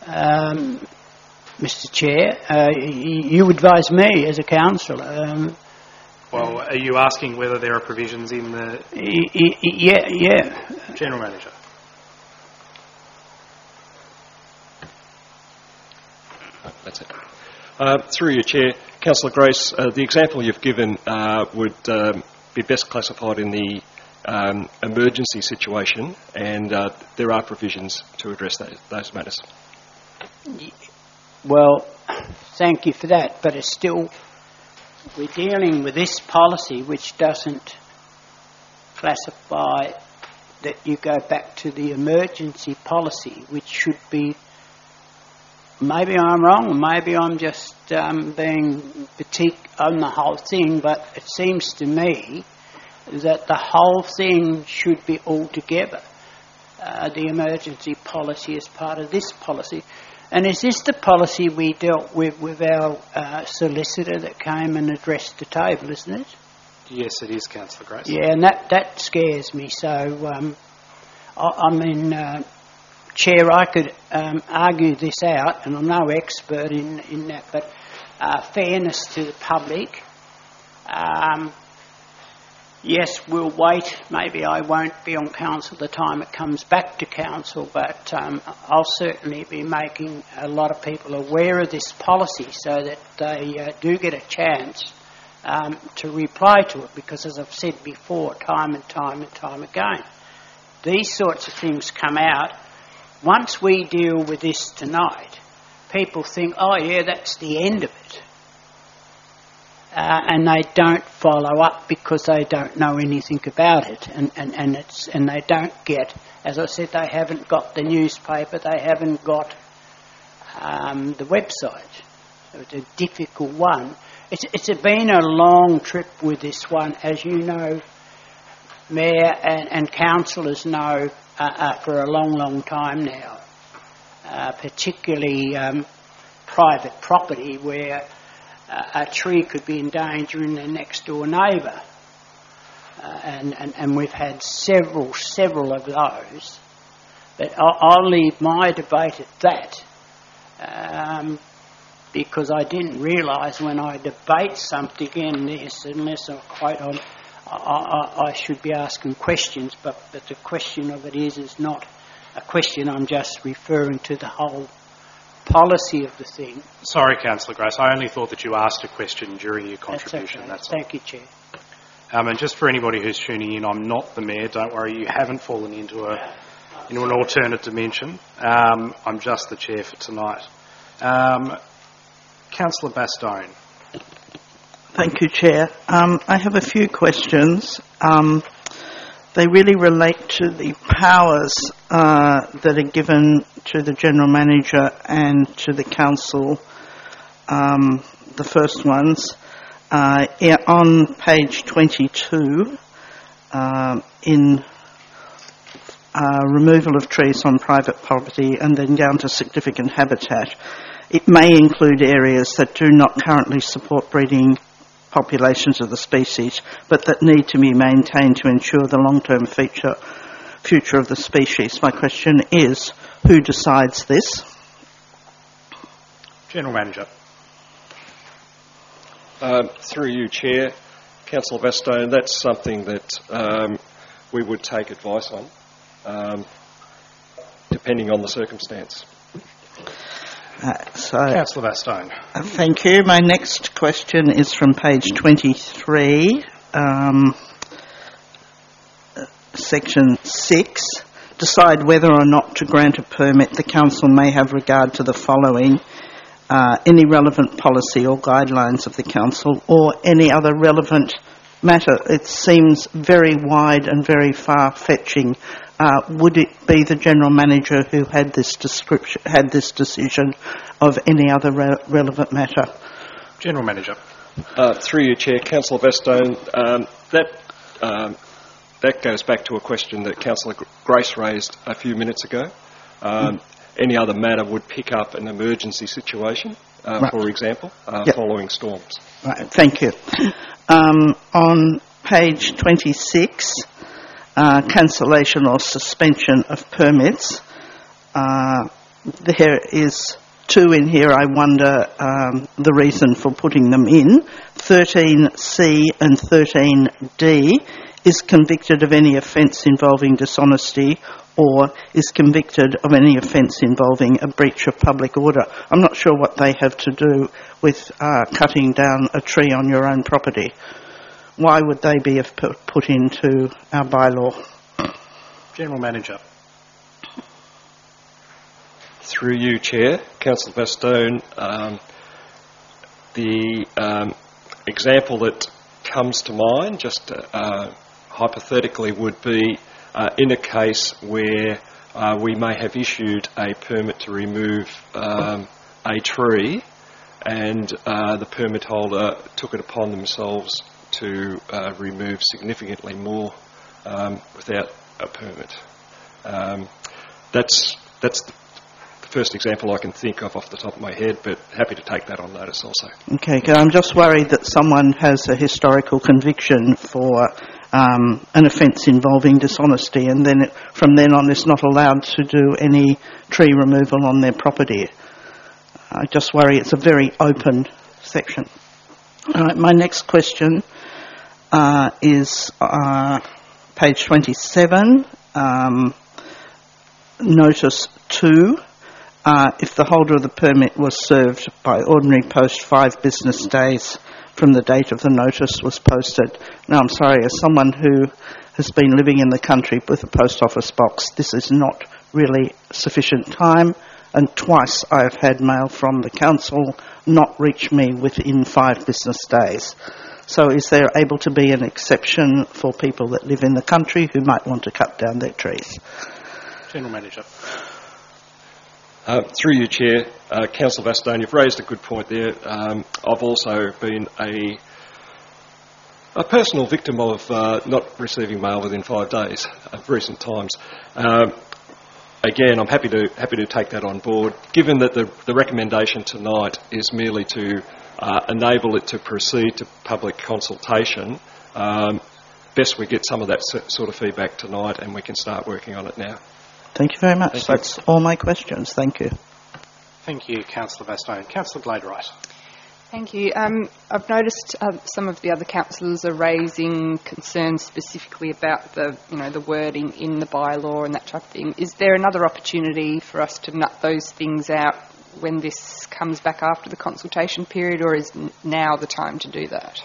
um, Mister Chair. Uh, you advise me as a councillor. Um, well, are you asking whether there are provisions in the... Y- y- yeah, yeah. General Manager. That's it. Uh, through your chair, Councillor Grace, uh, the example you've given uh, would um, be best classified in the um, emergency situation, and uh, there are provisions to address those, those matters. Well, thank you for that, but it's still, we're dealing with this policy which doesn't classify that you go back to the emergency policy, which should be, maybe I'm wrong, maybe I'm just um, being petite on the whole thing, but it seems to me that the whole thing should be all together. Uh, the emergency policy is part of this policy. And is this the policy we dealt with with our uh, solicitor that came and addressed the table, isn't it? Yes, it is, Councillor Grace. Yeah, and that, that scares me. So, um, I, I mean, uh, Chair, I could um, argue this out, and I'm no expert in, in that, but uh, fairness to the public. Um, yes, we'll wait. Maybe I won't be on council the time it comes back to council, but um, I'll certainly be making a lot of people aware of this policy so that they uh, do get a chance um, to reply to it, because as I've said before, time and time and time again, these sorts of things come out. Once we deal with this tonight, people think, oh yeah, that's the end of it. Uh, and they don't follow up because they don't know anything about it, and, and, and it's and they don't get, as I said, they haven't got the newspaper, they haven't got um, the website. So it's a difficult one. It's it's been a long trip with this one, as you know, Mayor and, and councillors know uh, uh, for a long, long time now, uh, particularly um, private property where Uh, a tree could be endangering their next door neighbour, uh, and, and and we've had several several of those. But I'll, I'll leave my debate at that, um, because I didn't realise when I debate something in this, unless I'm quite on, I, I, I should be asking questions. But but the question of it is is not a question. I'm just referring to the whole policy of the thing. Sorry, Councillor Grace, I only thought that you asked a question during your contribution. That's okay. That's Thank all. you, Chair. Um, and just for anybody who's tuning in, I'm not the Mayor. Don't worry, you haven't fallen into a into an alternate dimension. Um, I'm just the Chair for tonight. Um, Councillor Bastone. Thank you, Chair. Um, I have a few questions. Um, they really relate to the powers uh, that are given to the General Manager and to the Council. Um, the first ones, uh, on page twenty-two, uh, in uh, removal of trees on private property and then down to significant habitat, it may include areas that do not currently support breeding populations of the species, but that need to be maintained to ensure the long-term feature, future of the species. My question is, who decides this? General Manager. Um, through you, Chair, Councillor Bastone, that's something that um, we would take advice on, um, depending on the circumstance. Uh, so, Councillor Bastone. Uh, thank you. My next question is from page twenty-three, um, uh, section six. Decide whether or not to grant a permit. The Council may have regard to the following: uh, any relevant policy or guidelines of the Council or any other relevant matter. It seems very wide and very far-fetching. Uh, would it be the General Manager who had this description, had this decision of any other re- relevant matter? General Manager. Uh, through you, Chair, Councillor Bastone, um, that um, that goes back to a question that Councillor Grace raised a few minutes ago. Um, mm. Any other matter would pick up an emergency situation, uh, right. for example, uh, yep. following storms. Right. Thank you. Um, on page twenty-six. Uh, cancellation or suspension of permits. Uh, there is two in here. I wonder um, the reason for putting them in. thirteen C and thirteen D is convicted of any offence involving dishonesty or is convicted of any offence involving a breach of public order. I'm not sure what they have to do with uh, cutting down a tree on your own property. Why would they be put into our bylaw? General Manager. Through you, Chair, Councillor Bastone, um, the um, example that comes to mind, just uh, hypothetically, would be uh, in a case where uh, we may have issued a permit to remove um, a tree, and uh, the permit holder took it upon themselves to uh, remove significantly more um, without a permit. Um, that's that's the first example I can think of off the top of my head, but happy to take that on notice also. Okay, I'm just worried that someone has a historical conviction for um, an offence involving dishonesty, and then it, from then on is not allowed to do any tree removal on their property. I just worry it's a very open section. All right, my next question uh, is uh, page twenty-seven, um, notice two. Uh, if the holder of the permit was served by ordinary post five business days from the date of the notice was posted. Now, I'm sorry, as someone who has been living in the country with a post office box, this is not really sufficient time, and twice I have had mail from the council not reach me within five business days. So is there able to be an exception for people that live in the country who might want to cut down their trees? General Manager. Uh, through you, Chair, uh, Councillor Bastone, you've raised a good point there. Um, I've also been a a personal victim of uh, not receiving mail within five days of recent times. Um, again, I'm happy to happy to take that on board. Given that the, the recommendation tonight is merely to uh, enable it to proceed to public consultation, um, best we get some of that sort of feedback tonight and we can start working on it now. Thank you very much. Thank That's you. all my questions. Thank you. Thank you, Councillor Bastone. Councillor Gladwright. Thank you. Um, I've noticed uh, some of the other councillors are raising concerns specifically about the, you know, the wording in the bylaw and that type of thing. Is there another opportunity for us to nut those things out when this comes back after the consultation period, or is n- now the time to do that?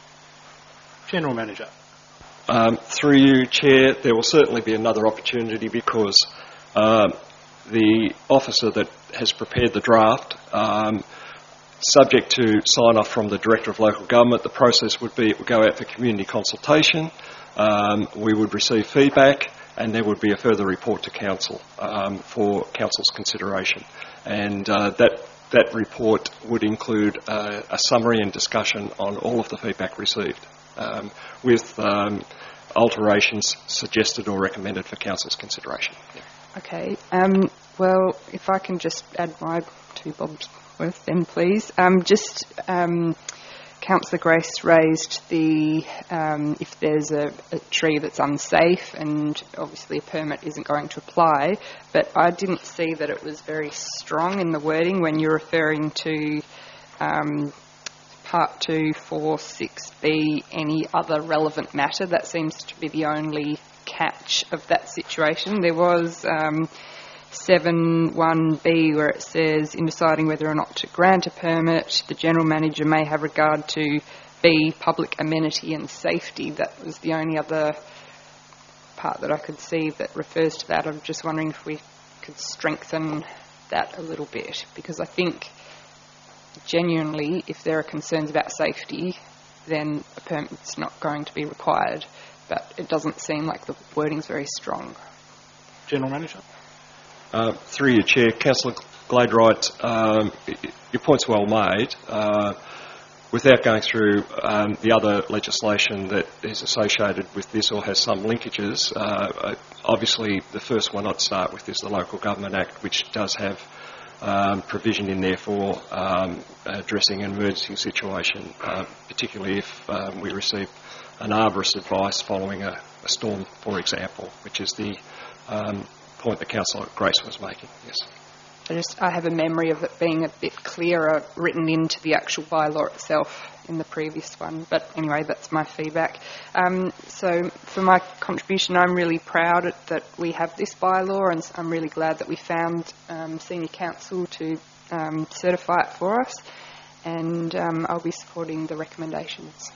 General Manager. Um, through you, Chair, there will certainly be another opportunity because um, the officer that has prepared the draft, um, subject to sign-off from the Director of Local Government, the process would be it would go out for community consultation, um, we would receive feedback, and there would be a further report to Council um, for Council's consideration. And uh, that that report would include uh, a summary and discussion on all of the feedback received, um, with um, alterations suggested or recommended for Council's consideration. Yeah. Okay. Um, well, if I can just add my two bobs worth then, please. Um, just um, Councillor Grace raised the um, if there's a, a tree that's unsafe, and obviously a permit isn't going to apply, but I didn't see that it was very strong in the wording when you're referring to um, Part two, four, six B, any other relevant matter. That seems to be the only catch of that situation. There was um, seven one B where it says, in deciding whether or not to grant a permit, the General Manager may have regard to B, public amenity and safety. That was the only other part that I could see that refers to that. I'm just wondering if we could strengthen that a little bit, because I think genuinely, if there are concerns about safety, then a permit's not going to be required. But it doesn't seem like the wording's very strong. General Manager. Uh, through your Chair, Councillor Gladwright, um, your point's well made. Uh, without going through um, the other legislation that is associated with this or has some linkages, uh, obviously the first one I'd start with is the Local Government Act, which does have Um, provision in there for um, addressing an emergency situation, uh, particularly if um, we receive an arborist advice following a, a storm, for example, which is the um, point that Councillor Grace was making. Yes. I just I have a memory of it being a bit clearer written into the actual bylaw itself in the previous one. But anyway, that's my feedback. Um, so for my contribution, I'm really proud that we have this bylaw, and I'm really glad that we found um, senior counsel to um, certify it for us. And um, I'll be supporting the recommendations.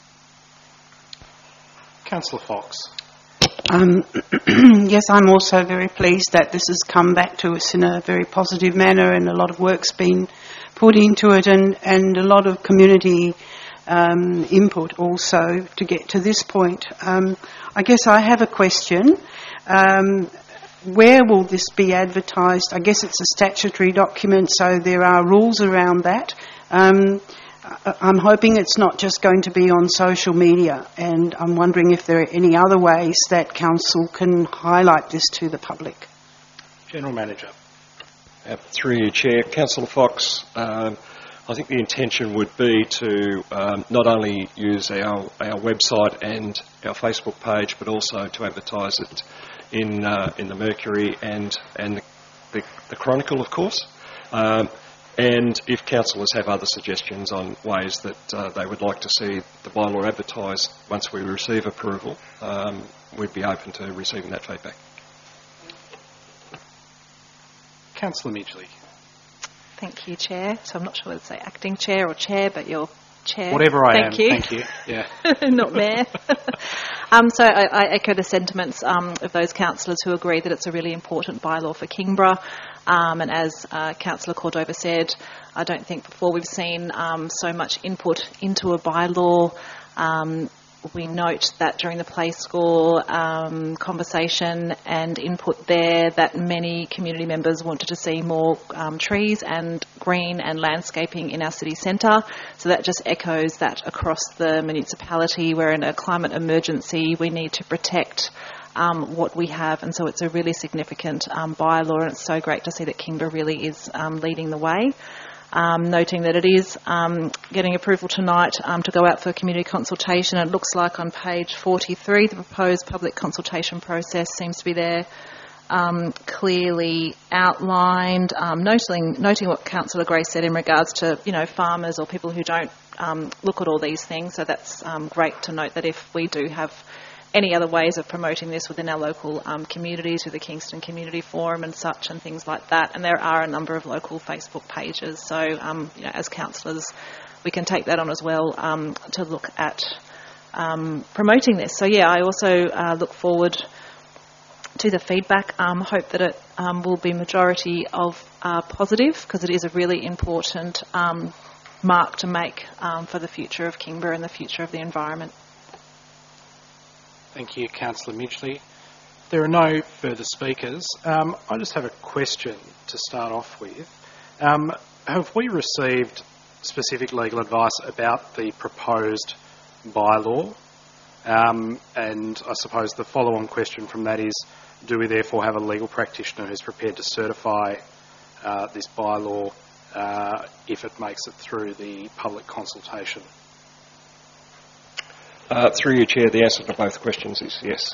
Councillor Fox. Um, yes, I'm also very pleased that this has come back to us in a very positive manner, and a lot of work's been put into it, and, and a lot of community um, input also to get to this point. Um, I guess I have a question. Um, where will this be advertised? I guess it's a statutory document, so there are rules around that. Um, I'm hoping it's not just going to be on social media, and I'm wondering if there are any other ways that Council can highlight this to the public. General Manager. Uh, through you, Chair. Councillor Fox, um, I think the intention would be to um, not only use our, our website and our Facebook page, but also to advertise it in uh, in the Mercury and and the, the Chronicle, of course. Um, And if councillors have other suggestions on ways that uh, they would like to see the bylaw advertised once we receive approval, um, we'd be open to receiving that feedback. Councillor Midgley. Thank you, Chair. So I'm not sure whether to say acting chair or chair, but you're chair. Whatever I thank am, you. thank you. Yeah. Not mayor. um, so I, I echo the sentiments um, of those councillors who agree that it's a really important bylaw for Kingborough. Um, and as uh, Councillor Cordova said, I don't think before we've seen um, so much input into a bylaw. Um, we note that during the Play Score um, conversation and input there that many community members wanted to see more um, trees and green and landscaping in our city centre. So that just echoes that across the municipality. We're in a climate emergency. We need to protect Um, what we have, and so it's a really significant um, bylaw, and it's so great to see that Kingborough really is um, leading the way. Um, noting that it is um, getting approval tonight um, to go out for community consultation. It looks like on page forty-three the proposed public consultation process seems to be there um, clearly outlined. Um, noting, noting what Councillor Grace said in regards to you know farmers or people who don't um, look at all these things, so that's um, great to note that if we do have any other ways of promoting this within our local um, communities, through the Kingston Community Forum and such and things like that. And there are a number of local Facebook pages. So, um, you know, as councillors, we can take that on as well um, to look at um, promoting this. So, yeah, I also uh, look forward to the feedback. Um, hope that it um, will be majority of uh, positive, because it is a really important um, mark to make um, for the future of Kingborough and the future of the environment. Thank you, Councillor Midgley. There are no further speakers. Um, I just have a question to start off with. Um, have we received specific legal advice about the proposed bylaw? Um, and I suppose the follow-on question from that is, do we therefore have a legal practitioner who's prepared to certify uh, this bylaw uh, if it makes it through the public consultation? Uh, through you, Chair, the answer to both questions is yes.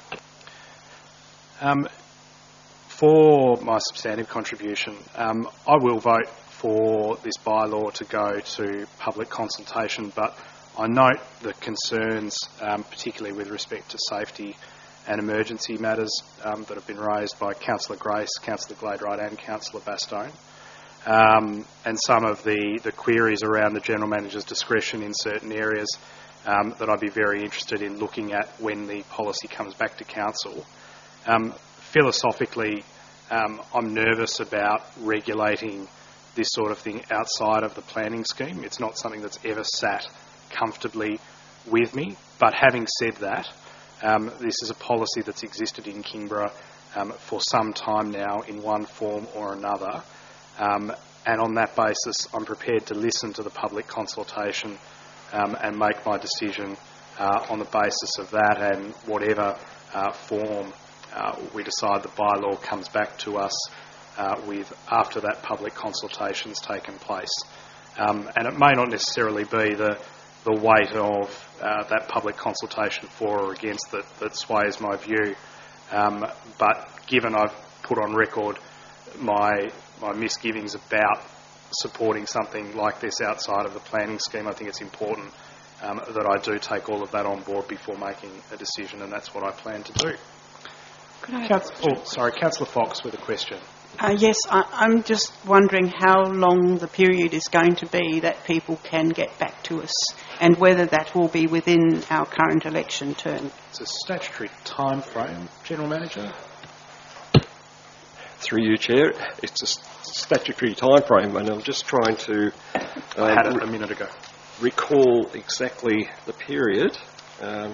Um, for my substantive contribution, um, I will vote for this bylaw to go to public consultation, but I note the concerns, um, particularly with respect to safety and emergency matters um, that have been raised by Councillor Grace, Councillor Gladwright and Councillor Bastone, um, and some of the, the queries around the General Manager's discretion in certain areas Um, that I'd be very interested in looking at when the policy comes back to Council. Um, philosophically, um, I'm nervous about regulating this sort of thing outside of the planning scheme. It's not something that's ever sat comfortably with me. But having said that, um, this is a policy that's existed in Kingborough um, for some time now in one form or another. Um, and on that basis, I'm prepared to listen to the public consultation Um, and make my decision uh, on the basis of that, and whatever uh, form uh, we decide the bylaw comes back to us uh, with after that public consultation's taken place. Um, and it may not necessarily be the, the weight of uh, that public consultation for or against that, that sways my view, um, but given I've put on record my my misgivings about supporting something like this outside of the planning scheme. I think it's important um, that I do take all of that on board before making a decision, and that's what I plan to do. Could I Council, oh, sorry, Councillor Fox with a question. Uh, yes, I, I'm just wondering how long the period is going to be that people can get back to us, and whether that will be within our current election term. It's a statutory time frame, General Manager. Through you, Chair, it's a statutory time frame, and I'm just trying to um, I had it a minute ago. recall exactly the period. Um,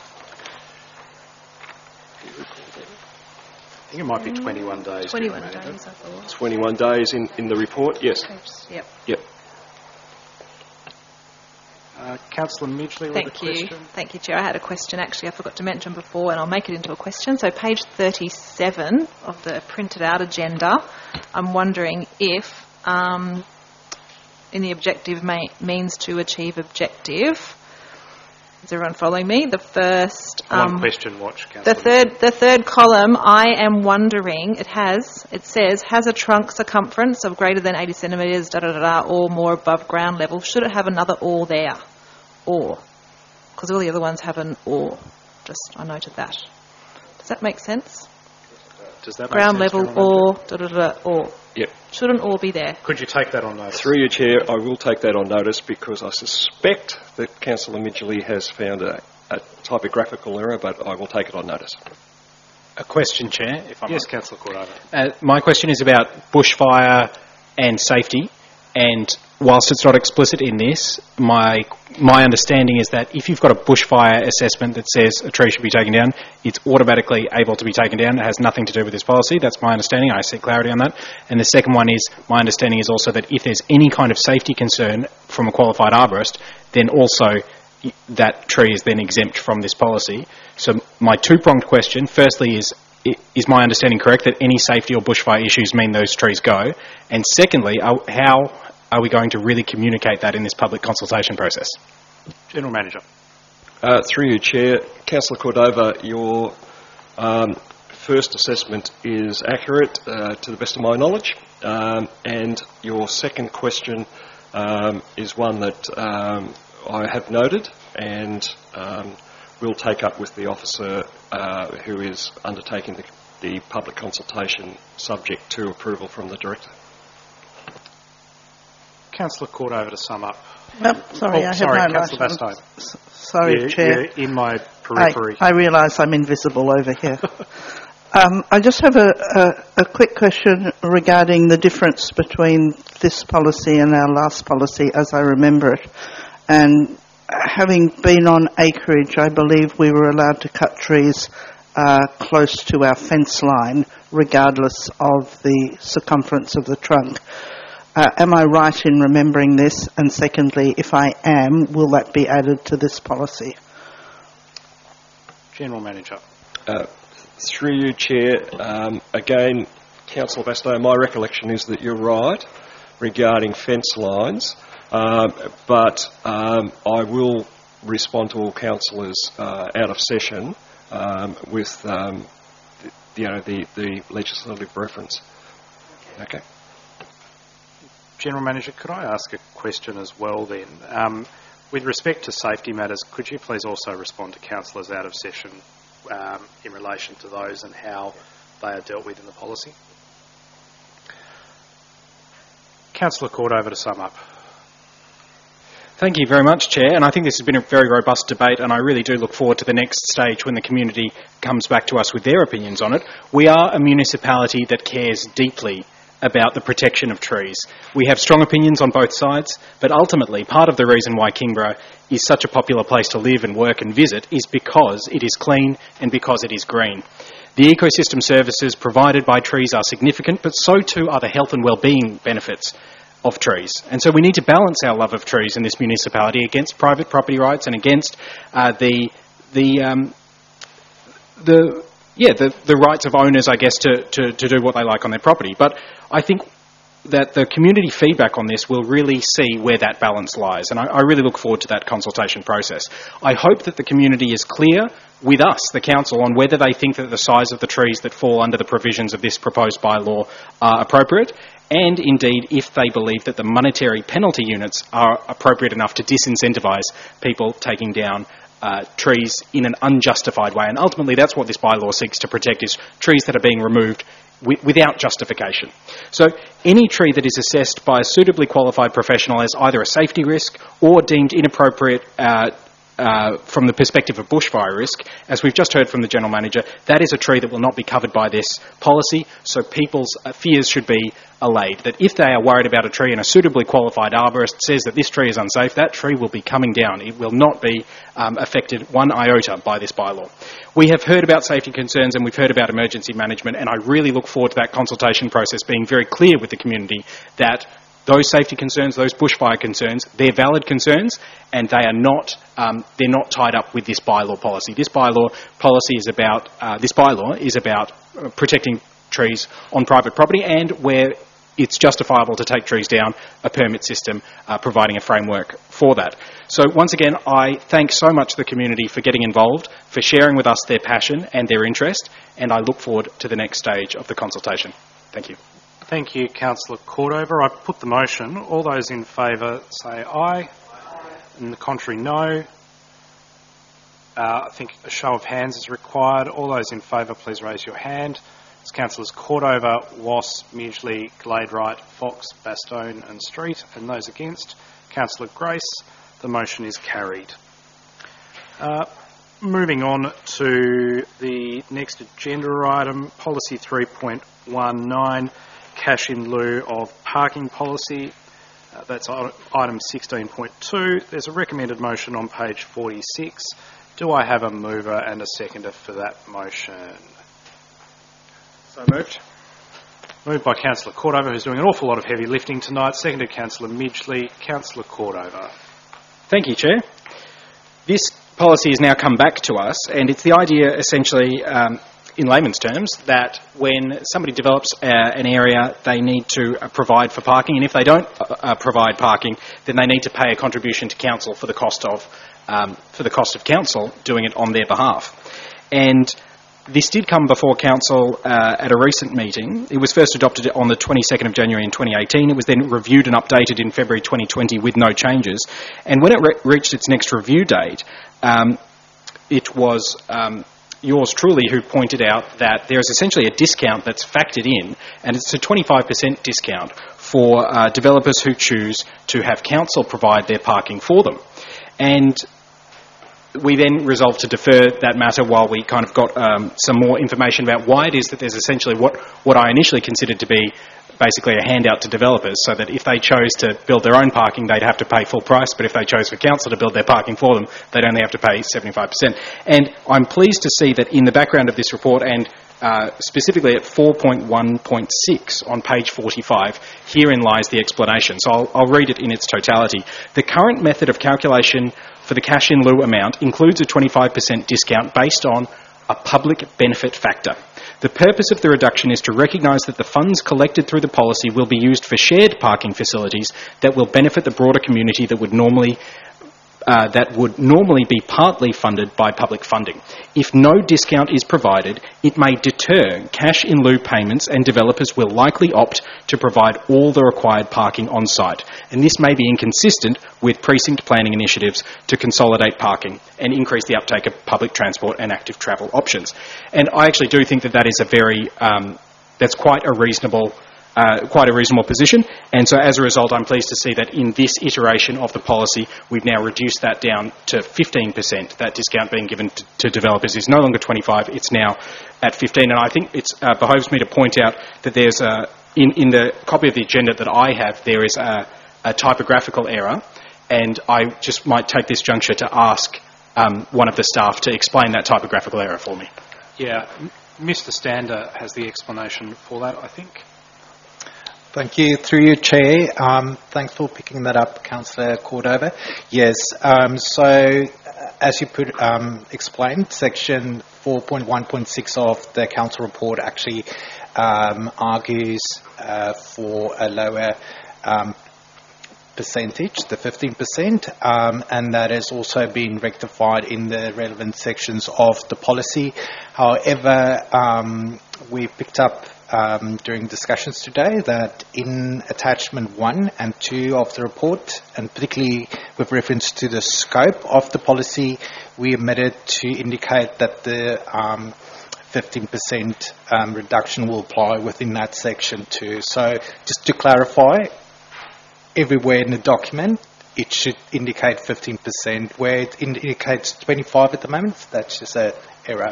I think it might be twenty-one days. twenty-one General Manager. days, I thought. twenty-one days in, in the report, yes. Yep. Yep. Uh, Councillor Midgley with a Thank you. question. Thank you, Chair. I had a question actually I forgot to mention before, and I'll make it into a question. So page thirty-seven of the printed out agenda, I'm wondering if um, in the objective ma- means to achieve objective, is everyone following me? The first... One Um, question watch, The Councillor. third, the third column, I am wondering, it has, it says, has a trunk circumference of greater than eighty centimetres, da da da da, or more above ground level. Should it have another or there? Or. Because all the other ones have an or. Just, I noted that. Does that make sense? Does that make Ground sense, level General or, Manager? da da da, da, or. Yep. Should an or be there? Could you take that on notice? Through you, Chair, I will take that on notice because I suspect that Councillor Midgley has found a, a typographical error, but I will take it on notice. A question, Chair, if I Yes, might. Councillor Cordova. Uh, my question is about bushfire and safety, and whilst it's not explicit in this, my my understanding is that if you've got a bushfire assessment that says a tree should be taken down, it's automatically able to be taken down. It has nothing to do with this policy. That's my understanding. I seek clarity on that. And the second one is, my understanding is also that if there's any kind of safety concern from a qualified arborist, then also that tree is then exempt from this policy. So my two-pronged question, firstly, is is my understanding correct that any safety or bushfire issues mean those trees go? And secondly, are, how are we going to really communicate that in this public consultation process? General Manager. Uh, through you, Chair, Councillor Cordova, your um, first assessment is accurate uh, to the best of my knowledge, um, and your second question um, is one that um, I have noted and um, will take up with the officer uh, who is undertaking the, the public consultation subject to approval from the Director. Councillor Cordova to sum up. Oh, sorry, oh, I sorry, have no Councillor license. Bastow. S- Sorry, You're, Chair. you're in my periphery. I, I realise I'm invisible over here. um, I just have a, a, a quick question regarding the difference between this policy and our last policy, as I remember it. And having been on acreage, I believe we were allowed to cut trees uh, close to our fence line, regardless of the circumference of the trunk. Uh, am I right in remembering this? And secondly, if I am, will that be added to this policy? General Manager. Uh, through you, Chair, um, again, Councillor Bastow, my recollection is that you're right regarding fence lines, um, but um, I will respond to all councillors uh, out of session um, with um, the, you know, the, the legislative reference. Okay. General Manager, could I ask a question as well then? Um, with respect to safety matters, could you please also respond to councillors out of session um, in relation to those and how they are dealt with in the policy? Councillor Cordova to sum up. Thank you very much, Chair, and I think this has been a very robust debate, and I really do look forward to the next stage when the community comes back to us with their opinions on it. We are a municipality that cares deeply about the protection of trees. We have strong opinions on both sides, but ultimately part of the reason why Kingborough is such a popular place to live and work and visit is because it is clean and because it is green. The ecosystem services provided by trees are significant, but so too are the health and well-being benefits of trees. And so we need to balance our love of trees in this municipality against private property rights and against uh, the the um, the yeah the, the rights of owners, I guess, to, to, to do what they like on their property. But I think that the community feedback on this will really see where that balance lies, and I, I really look forward to that consultation process. I hope that the community is clear with us, the council, on whether they think that the size of the trees that fall under the provisions of this proposed bylaw are appropriate, and indeed if they believe that the monetary penalty units are appropriate enough to disincentivise people taking down uh, trees in an unjustified way. And ultimately that's what this bylaw seeks to protect, is trees that are being removed wi- without justification. So any tree that is assessed by a suitably qualified professional as either a safety risk or deemed inappropriate uh, Uh, from the perspective of bushfire risk, as we've just heard from the General Manager, that is a tree that will not be covered by this policy, so people's uh, fears should be allayed. That if they are worried about a tree and a suitably qualified arborist says that this tree is unsafe, that tree will be coming down. It will not be um, affected one iota by this bylaw. We have heard about safety concerns and we've heard about emergency management, and I really look forward to that consultation process being very clear with the community that those safety concerns, those bushfire concerns, they're valid concerns, and they are not um, they're not tied up with this bylaw policy. This bylaw policy is about uh, this bylaw is about uh, protecting trees on private property, and where it's justifiable to take trees down, a permit system uh, providing a framework for that. So once again, I thank so much the community for getting involved, for sharing with us their passion and their interest, and I look forward to the next stage of the consultation. Thank you. Thank you, Councillor Cordover. I put the motion. All those in favour say aye. And the contrary, no. Uh, I think a show of hands is required. All those in favour, please raise your hand. It's Councillors Cordover, Wasp, Midgley, Gladeright, Fox, Bastone and Street. And those against, Councillor Grace. The motion is carried. Uh, moving on to the next agenda item, Policy three point nineteen. Cash in lieu of parking policy. Uh, that's item sixteen point two. There's a recommended motion on page forty-six. Do I have a mover and a seconder for that motion? So moved. Moved by Councillor Cordover, who's doing an awful lot of heavy lifting tonight. Seconded Councillor Midgley. Councillor Cordover. Thank you, Chair. This policy has now come back to us, and it's the idea essentially, um, in layman's terms, that when somebody develops uh, an area, they need to uh, provide for parking, and if they don't uh, uh, provide parking, then they need to pay a contribution to council for the cost of um, for the cost of council doing it on their behalf. And this did come before council uh, at a recent meeting. It was first adopted on the twenty-second of January in twenty eighteen. It was then reviewed and updated in February twenty twenty with no changes. And when it re- reached its next review date, um, it was Um, yours truly who pointed out that there is essentially a discount that's factored in, and it's a twenty-five percent discount for uh, developers who choose to have council provide their parking for them. And we then resolved to defer that matter while we kind of got um, some more information about why it is that there's essentially what, what I initially considered to be basically a handout to developers, so that if they chose to build their own parking, they'd have to pay full price, but if they chose for council to build their parking for them, they'd only have to pay seventy-five percent. And I'm pleased to see that in the background of this report, and uh, specifically at four point one point six on page forty-five, herein lies the explanation. So I'll, I'll read it in its totality. The current method of calculation for the cash in lieu amount includes a twenty-five percent discount based on a public benefit factor. The purpose of the reduction is to recognise that the funds collected through the policy will be used for shared parking facilities that will benefit the broader community that would normally Uh, that would normally be partly funded by public funding. If no discount is provided, it may deter cash in lieu payments, and developers will likely opt to provide all the required parking on site. And this may be inconsistent with precinct planning initiatives to consolidate parking and increase the uptake of public transport and active travel options. And I actually do think that that is a very, um, that's quite a reasonable Uh, quite a reasonable position, and so as a result I'm pleased to see that in this iteration of the policy we've now reduced that down to fifteen percent. That discount being given to, to developers is no longer twenty-five, it's now at fifteen, and I think it uh, behoves me to point out that there's a, in, in the copy of the agenda that I have, there is a, a typographical error, and I just might take this juncture to ask um, one of the staff to explain that typographical error for me. Yeah, Mister Stander has the explanation for that, I think. Thank you. Through you, Chair. Um, thanks for picking that up, Councillor Cordover. Yes, um, so uh, as you put, um, explained, Section four point one point six of the Council report actually um, argues uh, for a lower um, percentage, the fifteen percent, um, and that has also been rectified in the relevant sections of the policy. However, um, we picked up um, during discussions today that in attachment one and two of the report, and particularly with reference to the scope of the policy, we omitted to indicate that the um, fifteen percent um, reduction will apply within that section too. So just to clarify, everywhere in the document it should indicate fifteen percent. Where it indicates twenty-five at the moment, that's just an error.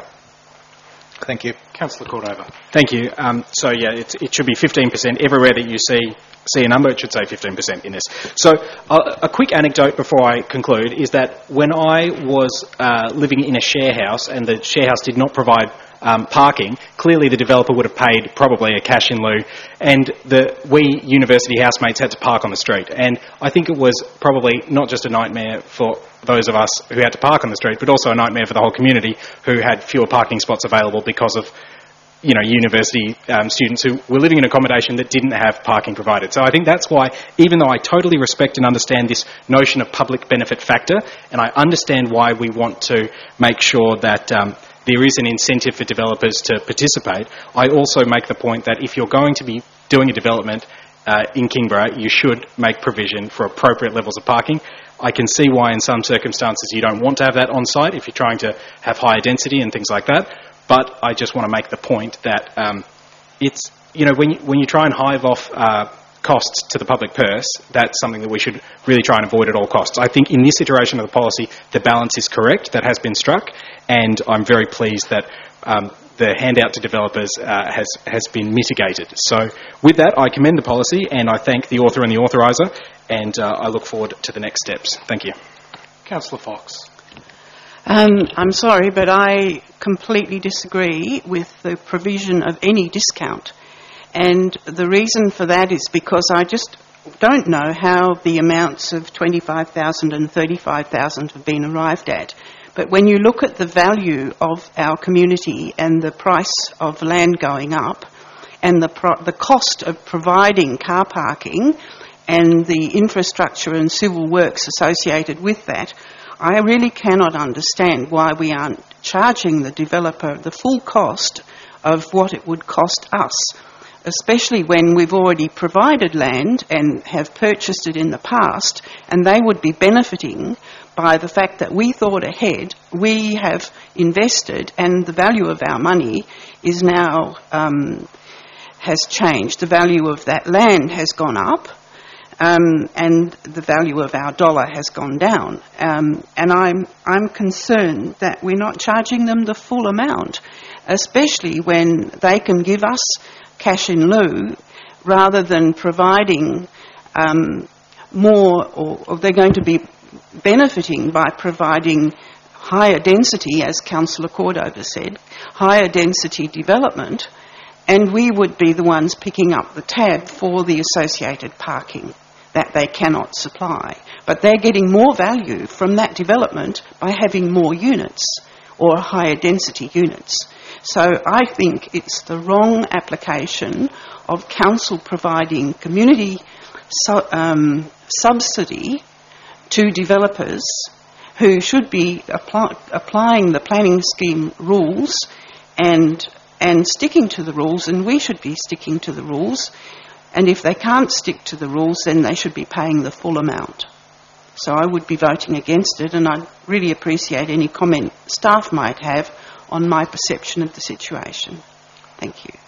Thank you. Councillor Cordova. Thank you. Um, so, yeah, it's, it should be fifteen percent. Everywhere that you see see a number, it should say fifteen percent in this. So uh, a quick anecdote before I conclude is that when I was uh, living in a share house and the share house did not provide um, parking, clearly the developer would have paid probably a cash in lieu, and the we university housemates had to park on the street. And I think it was probably not just a nightmare for those of us who had to park on the street, but also a nightmare for the whole community who had fewer parking spots available because of, you know, university um, students who were living in accommodation that didn't have parking provided. So I think that's why, even though I totally respect and understand this notion of public benefit factor, and I understand why we want to make sure that um, there is an incentive for developers to participate, I also make the point that if you're going to be doing a development uh, in Kingborough, you should make provision for appropriate levels of parking. I can see why in some circumstances you don't want to have that on site if you're trying to have higher density and things like that. But I just want to make the point that um, it's, you know, when you, when you try and hive off uh, costs to the public purse, that's something that we should really try and avoid at all costs. I think in this iteration of the policy, the balance is correct, that has been struck, and I'm very pleased that um, the handout to developers uh, has, has been mitigated. So with that, I commend the policy and I thank the author and the authoriser, and uh, I look forward to the next steps. Thank you. Councillor Fox. Um, I'm sorry, but I completely disagree with the provision of any discount. And the reason for that is because I just don't know how the amounts of twenty-five thousand and thirty-five thousand have been arrived at. But when you look at the value of our community and the price of land going up and the, pro- the cost of providing car parking and the infrastructure and civil works associated with that, I really cannot understand why we aren't charging the developer the full cost of what it would cost us, especially when we've already provided land and have purchased it in the past, and they would be benefiting by the fact that we thought ahead, we have invested, and the value of our money is now um, has changed. The value of that land has gone up. Um, and the value of our dollar has gone down. Um, and I'm, I'm concerned that we're not charging them the full amount, especially when they can give us cash in lieu rather than providing um, more, or, or they're going to be benefiting by providing higher density, as Councillor Cordova said, higher density development, and we would be the ones picking up the tab for the associated parking that they cannot supply. But they're getting more value from that development by having more units or higher density units. So I think it's the wrong application of council providing community su- um, subsidy to developers who should be apply- applying the planning scheme rules and and sticking to the rules, and we should be sticking to the rules. And if they can't stick to the rules, then they should be paying the full amount. So I would be voting against it, and I'd really appreciate any comment staff might have on my perception of the situation. Thank you.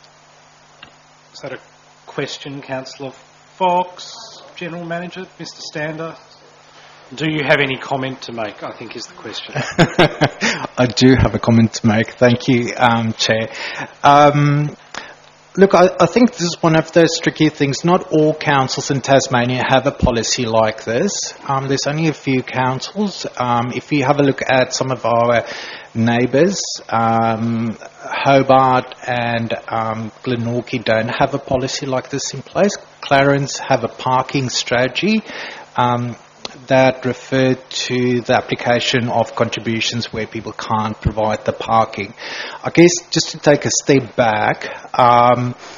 Is that a question, Councillor Fox? General Manager, Mister Stander? Do you have any comment to make, I think is the question. I do have a comment to make. Thank you, um, Chair. Um, Look, I, I think this is one of those tricky things. Not all councils in Tasmania have a policy like this. Um, there's only a few councils. Um, if you have a look at some of our neighbours, um, Hobart and um, Glenorchy don't have a policy like this in place. Clarence have a parking strategy um, that referred to the application of contributions where people can't provide the parking. I guess just to take a step back, um,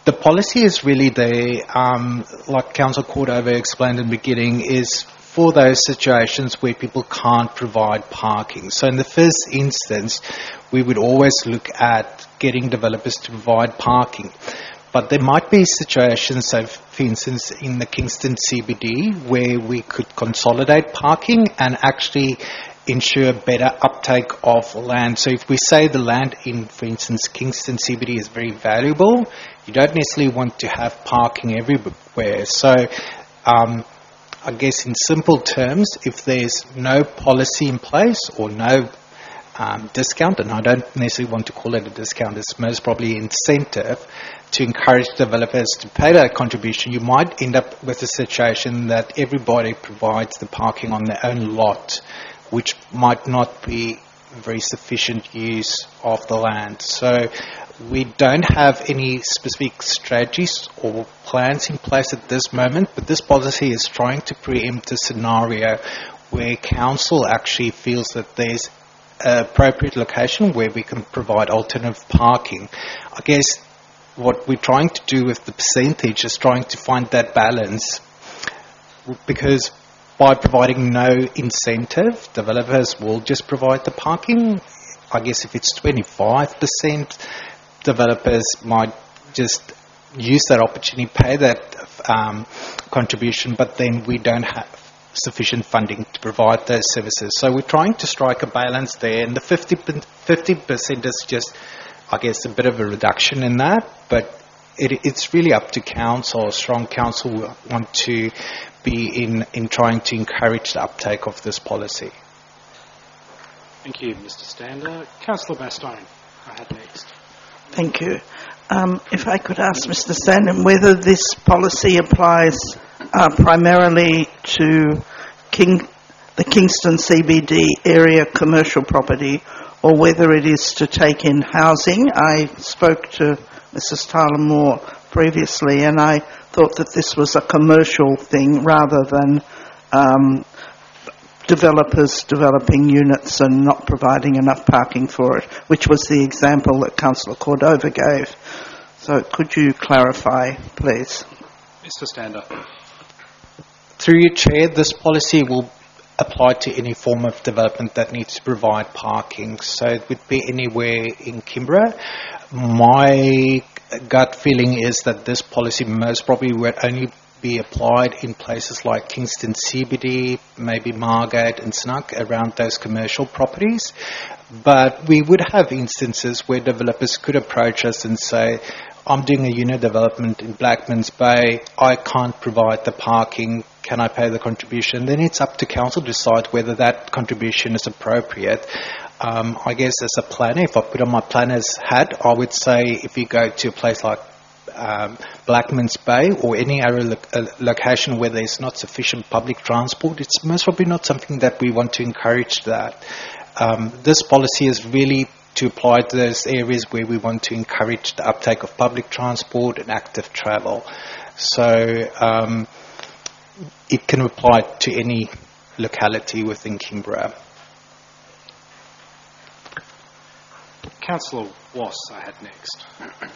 the policy is really there, um, like Councillor Cordova explained in the beginning, is for those situations where people can't provide parking. So in the first instance, we would always look at getting developers to provide parking. But there might be situations, so for instance, in the Kingston C B D, where we could consolidate parking and actually ensure better uptake of land. So if we say the land in, for instance, Kingston C B D is very valuable, you don't necessarily want to have parking everywhere. So um, I guess in simple terms, if there's no policy in place or no um, discount, and I don't necessarily want to call it a discount, it's most probably incentive to encourage developers to pay that contribution, you might end up with a situation that everybody provides the parking on their own lot, which might not be very sufficient use of the land. So we don't have any specific strategies or plans in place at this moment, but this policy is trying to preempt a scenario where council actually feels that there's an appropriate location where we can provide alternative parking. I guess what we're trying to do with the percentage is trying to find that balance, because by providing no incentive, developers will just provide the parking. I guess if it's twenty-five percent, developers might just use that opportunity, pay that um, contribution, but then we don't have sufficient funding to provide those services. So we're trying to strike a balance there, and the fifty percent is just, I guess, a bit of a reduction in that, but it, it's really up to council. Strong council will want to be in, in trying to encourage the uptake of this policy. Thank you, Mister Stander. Councillor Bastone, I had next. Thank you. Um, if I could ask Mister Stander whether this policy applies uh, primarily to King, the Kingston C B D area commercial property, or whether it is to take in housing. I spoke to Missus Tyler Moore previously, and I thought that this was a commercial thing rather than um, developers developing units and not providing enough parking for it, which was the example that Councillor Cordova gave. So could you clarify, please? Mister Stander. Through your chair, this policy will apply to any form of development that needs to provide parking. So it would be anywhere in Canberra. My gut feeling is that this policy most probably would only be applied in places like Kingston C B D, maybe Margate and Snuck, around those commercial properties. But we would have instances where developers could approach us and say, I'm doing a unit development in Blackmans Bay, I can't provide the parking, can I pay the contribution? Then it's up to council to decide whether that contribution is appropriate. Um, I guess as a planner, if I put on my planner's hat, I would say if you go to a place like um, Blackmans Bay or any other lo- uh, location where there's not sufficient public transport, it's most probably not something that we want to encourage that. Um, this policy is really to apply to those areas where we want to encourage the uptake of public transport and active travel. So um, it can apply to any locality within Canberra. Councillor Wass, I had next.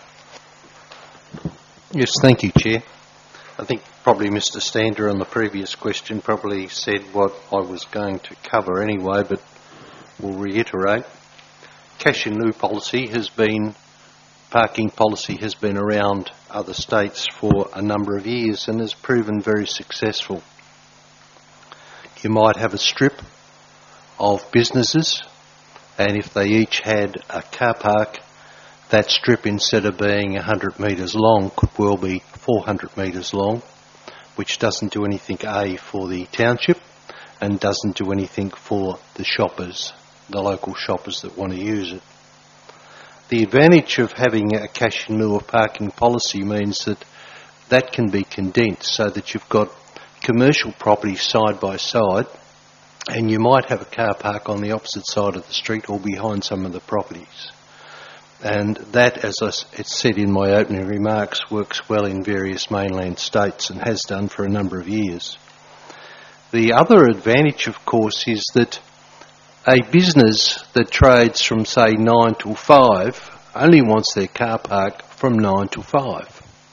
Yes, thank you, Chair. I think probably Mister Stander on the previous question probably said what I was going to cover anyway, but we'll reiterate. Cash in lieu policy has been, parking policy has been around other states for a number of years and has proven very successful. You might have a strip of businesses, and if they each had a car park, that strip, instead of being one hundred metres long, could well be four hundred metres long, which doesn't do anything, A, for the township, and doesn't do anything for the shoppers, the local shoppers that want to use it. The advantage of having a cash in lieu of parking policy means that that can be condensed so that you've got commercial properties side by side, and you might have a car park on the opposite side of the street or behind some of the properties. And that, as I it said in my opening remarks, works well in various mainland states and has done for a number of years. The other advantage, of course, is that a business that trades from, say, nine till five only wants their car park from nine till five.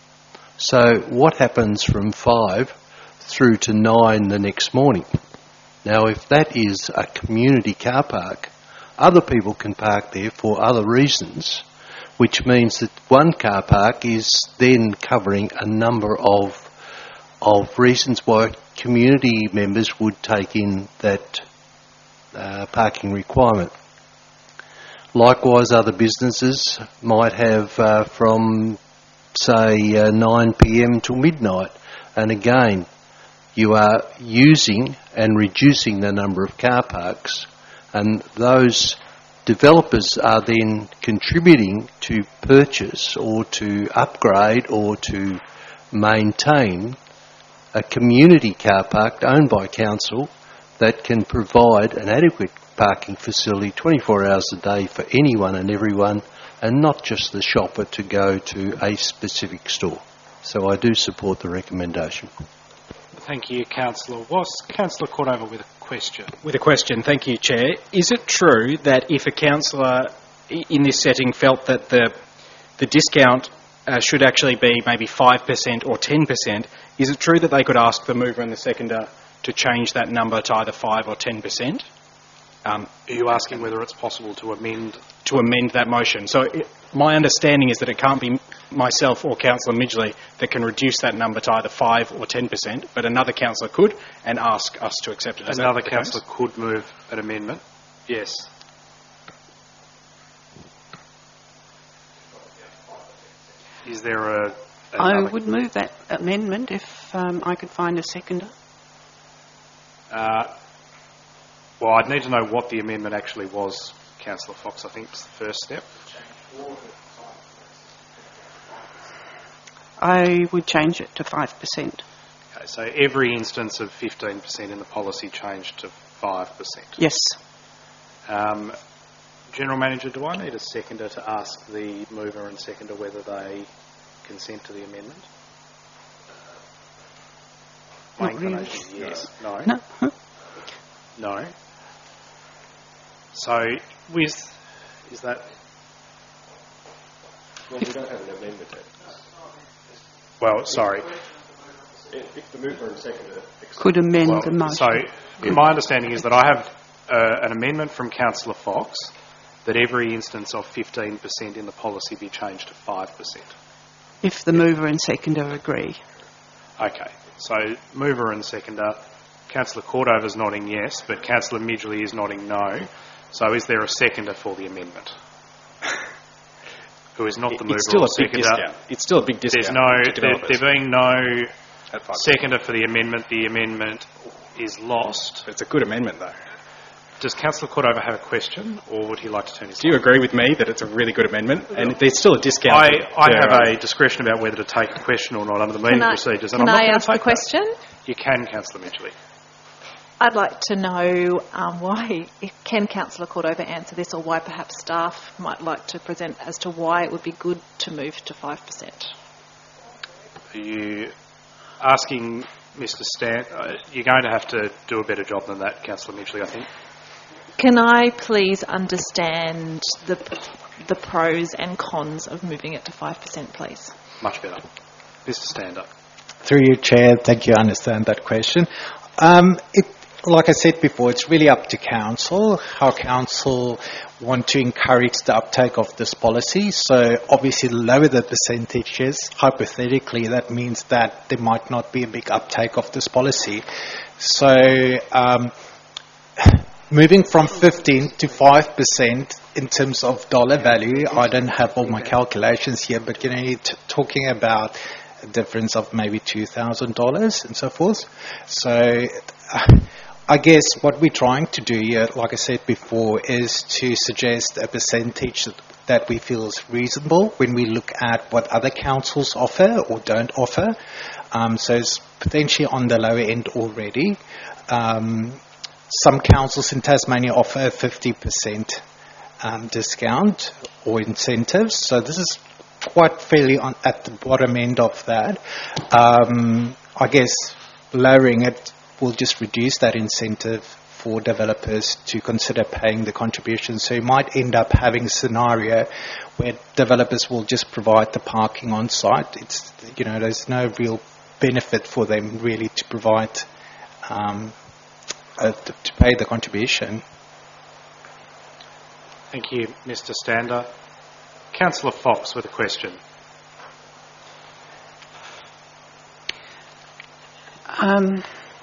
So what happens from five through to nine the next morning? Now, if that is a community car park, other people can park there for other reasons, which means that one car park is then covering a number of of reasons why community members would take in that uh, parking requirement. Likewise, other businesses might have uh, from, say, uh, nine p m till midnight, and again, you are using and reducing the number of car parks, and those developers are then contributing to purchase or to upgrade or to maintain a community car park owned by council that can provide an adequate parking facility twenty-four hours a day for anyone and everyone, and not just the shopper to go to a specific store. So I do support the recommendation. Thank you, Councillor Wass. Councillor Cordover with a question. With a question, thank you, Chair. Is it true that if a councillor in this setting felt that the the discount uh, should actually be maybe five percent or ten percent, is it true that they could ask the mover and the seconder to change that number to either five or ten percent? Um, Are you asking whether it's possible to amend to amend that motion? So it, my understanding is that it can't be myself or Councillor Midgley that can reduce that number to either five or ten percent, but another councillor could and ask us to accept it. Is Another that councillor could move an amendment? Yes. Is there a... I would move that amendment if um, I could find a seconder. Uh, well, I'd need to know what the amendment actually was, Councillor Fox, I think was the first step. I would change it to five percent. Okay, so every instance of fifteen percent in the policy changed to five percent. Yes. Um, General Manager, do I need a seconder to ask the mover and seconder whether they consent to the amendment? My Not really. inclination is yes. No. No. Huh? No. So, with is that? Well, we don't have an amendment yet. Well, sorry. If the mover and seconder Could amend well, the motion. So, my understanding is that I have uh, an amendment from Councillor Fox that every instance of fifteen percent in the policy be changed to five percent. If the mover and seconder agree. Okay. So, mover and seconder, Councillor Cordover's nodding yes, but Councillor Midgley is nodding no. So, is there a seconder for the amendment? Who is not the mover it's still or a big seconder? discount. It's still a big discount. There's no, to there, developers. there being no seconder for the amendment, the amendment is lost. It's a good amendment, though. Does Councillor Cordover have a question, or would he like to turn his Do you agree with me that it's a really good amendment? And there's still a discount. I, I to- have a discretion about whether to take a question or not under the meeting Can I, procedures. And can I'm not I going ask to a take question? That. You can, Councillor Midgley. I'd like to know um, why, can Councillor Cordova answer this, or why perhaps staff might like to present as to why it would be good to move to five percent. Are you asking Mister Stan? Uh, you're going to have to do a better job than that, Councillor Midgley, I think. Can I please understand the the pros and cons of moving it to five percent, please? Much better. Mister Stander. Through you, Chair, thank you. I understand that question. Um, it, like I said before, it's really up to Council, how Council want to encourage the uptake of this policy. So obviously lower the percentages, hypothetically, that means that there might not be a big uptake of this policy. So um, moving from fifteen to five percent in terms of dollar value, I don't have all my calculations here, but you know, you're t- talking about a difference of maybe two thousand dollars and so forth. So uh, I guess what we're trying to do here, like I said before, is to suggest a percentage that, that we feel is reasonable when we look at what other councils offer or don't offer. Um, so it's potentially on the lower end already. Um, some councils in Tasmania offer a fifty percent um, discount or incentives. So this is quite fairly on, at the bottom end of that. Um, I guess lowering it will just reduce that incentive for developers to consider paying the contribution. So you might end up having a scenario where developers will just provide the parking on site. It's, you know, there's no real benefit for them really to provide, um, uh, to, to pay the contribution. Thank you, Mister Stander. Councillor Fox with a question. Um,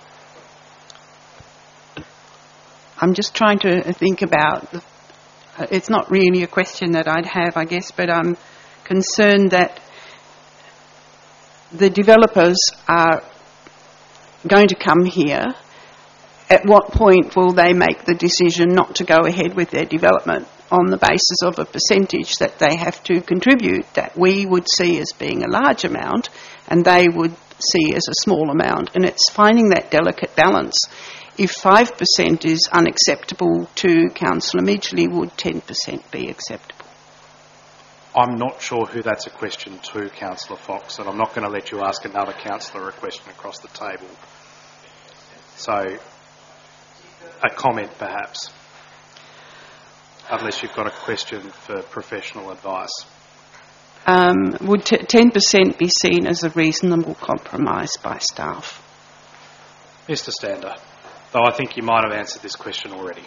I'm just trying to think about, the, uh, it's not really a question that I'd have, I guess, but I'm concerned that the developers are going to come here. At what point will they make the decision not to go ahead with their development on the basis of a percentage that they have to contribute that we would see as being a large amount and they would see as a small amount? And it's finding that delicate balance. If five percent is unacceptable to Councillor Midgley, would ten percent be acceptable? I'm not sure who that's a question to, Councillor Fox, and I'm not going to let you ask another councillor a question across the table. So, a comment perhaps, unless you've got a question for professional advice. Um, would t- ten percent be seen as a reasonable compromise by staff? Mister Stander, though I think you might have answered this question already.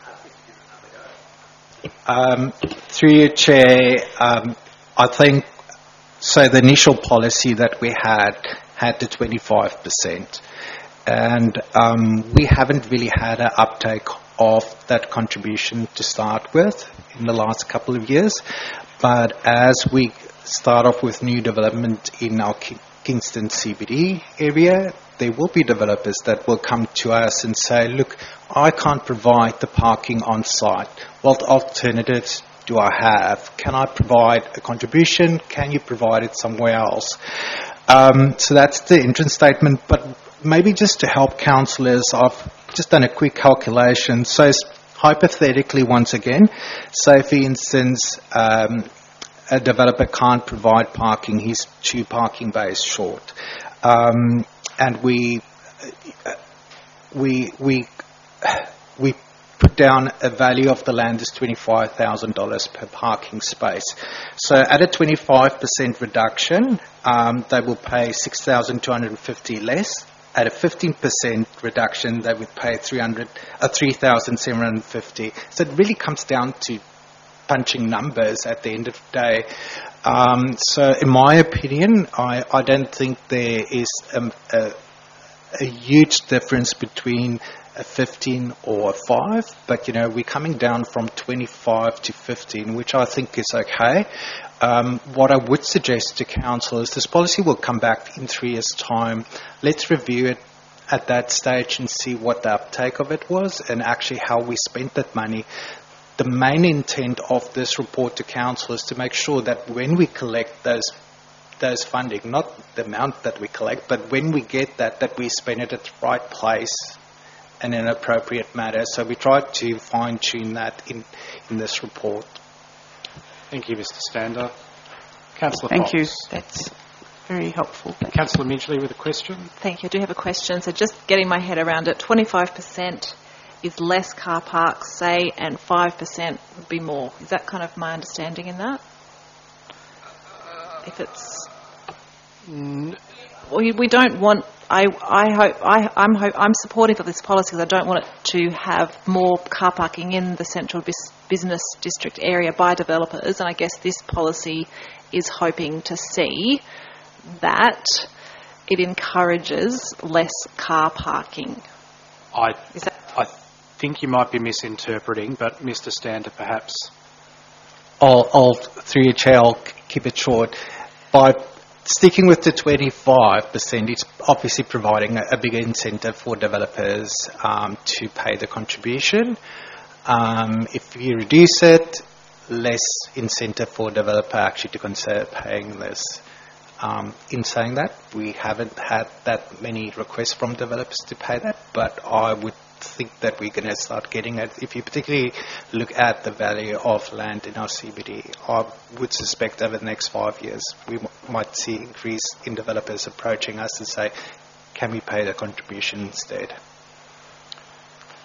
Um, through your chair, um, I think, so the initial policy that we had had the twenty-five percent, and um, we haven't really had an uptake of that contribution to start with in the last couple of years. But as we start off with new development in our Ki- Kingston C B D area, there will be developers that will come to us and say, look, I can't provide the parking on site. What alternatives do I have? Can I provide a contribution? Can you provide it somewhere else? Um, so that's the entrance statement. But maybe just to help councillors, I've just done a quick calculation. So hypothetically, once again, say for instance, um, a developer can't provide parking, he's two parking bays short. Um, and we, we, we, we put down a value of the land as twenty-five thousand dollars per parking space. So at a twenty-five percent reduction, um, they will pay six thousand two hundred fifty dollars less. At a fifteen percent reduction, they would pay three thousand seven hundred fifty dollars. So it really comes down to punching numbers at the end of the day. Um, so in my opinion, I, I don't think there is um, a, a huge difference between a fifteen or a five, but you know, we're coming down from twenty-five to fifteen, which I think is okay. Um, what I would suggest to council is this policy will come back in three years' time. Let's review it at that stage and see what the uptake of it was and actually how we spent that money. The main intent of this report to council is to make sure that when we collect those those funding, not the amount that we collect, but when we get that, that we spend it at the right place and in an appropriate manner. So we try to fine-tune that in, in this report. Thank you, Mister Stander. Councillor Thank Fox. you. That's very helpful. Councillor Midgley with a question. Thank you. I do have a question. So just getting my head around it, twenty-five percent is less car parks, say, and five percent would be more. Is that kind of my understanding in that? If it's... We, we don't want... I, I hope, I, I'm, hope, I'm supportive of this policy because I don't want it to have more car parking in the central bis, business district area by developers, and I guess this policy is hoping to see that it encourages less car parking. I, Is that I think you might be misinterpreting, but Mister Stander, perhaps. I'll, I'll, through your chair, I'll keep it short. By sticking with the twenty-five percent, it's obviously providing a, a bigger incentive for developers um, to pay the contribution. Um, if you reduce it, less incentive for developer actually to consider paying this. Um, in saying that, we haven't had that many requests from developers to pay that, but I would think that we're going to start getting it. If you particularly look at the value of land in our C B D, I would suspect over the next five years we m- might see increase in developers approaching us and say, can we pay the contribution instead?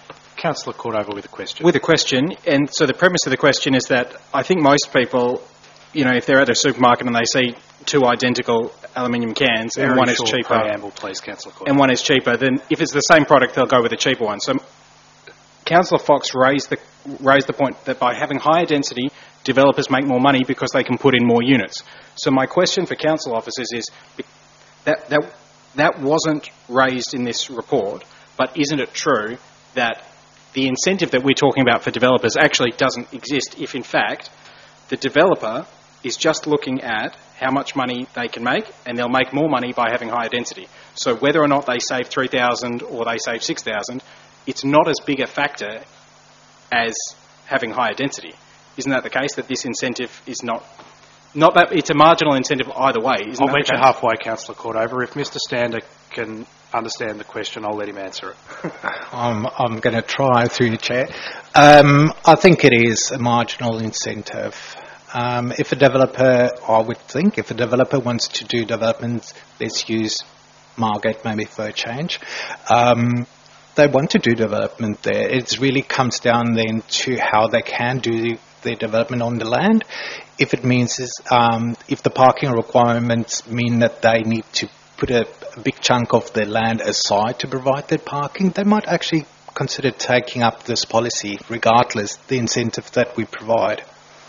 Councillor Cordova with a question. With a question, and so the premise of the question is that I think most people, you know, if they're at a supermarket and they see two identical aluminium cans Very and one short is cheaper, preamble, please, Councillor Cordova. and one is cheaper, then if it's the same product, they'll go with the cheaper one. So Councillor Fox raised the raised the point that by having higher density, developers make more money because they can put in more units. So my question for council officers is that that that wasn't raised in this report, but isn't it true that the incentive that we're talking about for developers actually doesn't exist if, in fact, the developer is just looking at how much money they can make, and they'll make more money by having higher density. So whether or not they save three thousand or they save six thousand, it's not as big a factor as having higher density. Isn't that the case, that this incentive is not... Not that it's a marginal incentive either way, isn't I'll that meet the you case? halfway, Councillor Cordova. If Mr Stander can understand the question, I'll let him answer it. I'm, I'm going to try through the chair. Um, I think it is a marginal incentive. Um, if a developer, I would think, if a developer wants to do development, let's use Margate maybe for a change, um, they want to do development there. It really comes down then to how they can do the, their development on the land. If it means is, um, if the parking requirements mean that they need to put a, a big chunk of their land aside to provide their parking, they might actually consider taking up this policy, regardless the incentive that we provide.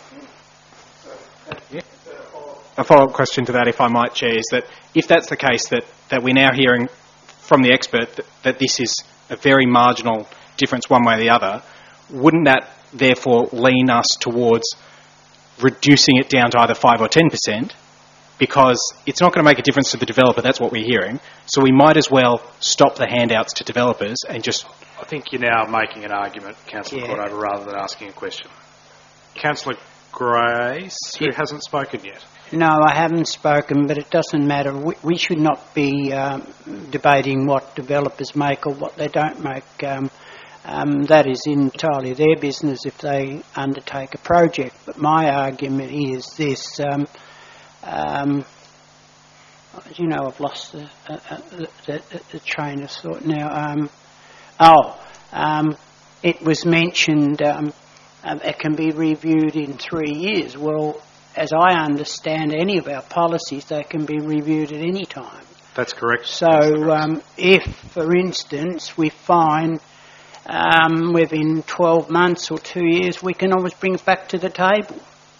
A follow-up question to that, if I might, Chair, is that if that's the case, that, that we're now hearing from the expert that, that this is a very marginal difference one way or the other, wouldn't that therefore lean us towards reducing it down to either five or ten percent, because it's not going to make a difference to the developer, that's what we're hearing, so we might as well stop the handouts to developers and just... I think you're now making an argument, Councillor Yeah. Cordova, rather than asking a question. Councillor Grace, who hasn't spoken yet. No, I haven't spoken, but it doesn't matter. We, we should not be um, debating what developers make or what they don't make. Um, um, that is entirely their business if they undertake a project. But my argument is this. Um, um, you know, I've lost the, uh, uh, the, the, the train of thought now. Um, oh, um, it was mentioned um, um, it can be reviewed in three years. Well, as I understand any of our policies, they can be reviewed at any time. That's correct. So um, if, for instance, we find um, within twelve months or two years, we can always bring it back to the table.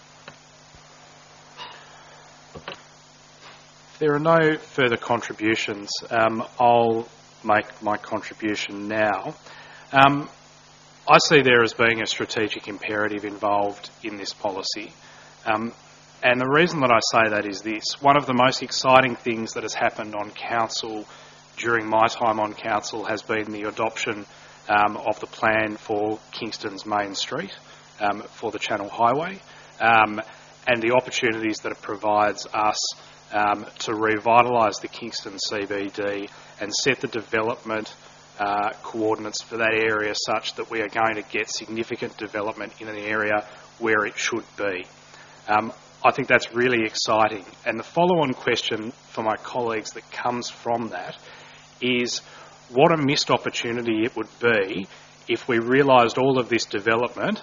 If there are no further contributions, um, I'll make my contribution now. Um, I see there as being a strategic imperative involved in this policy. Um, And the reason that I say that is this. One of the most exciting things that has happened on council during my time on council has been the adoption um, of the plan for Kingston's Main Street um, for the Channel Highway um, and the opportunities that it provides us um, to revitalise the Kingston C B D and set the development uh, coordinates for that area such that we are going to get significant development in an area where it should be. Um, I think that's really exciting. And the follow-on question for my colleagues that comes from that is what a missed opportunity it would be if we realised all of this development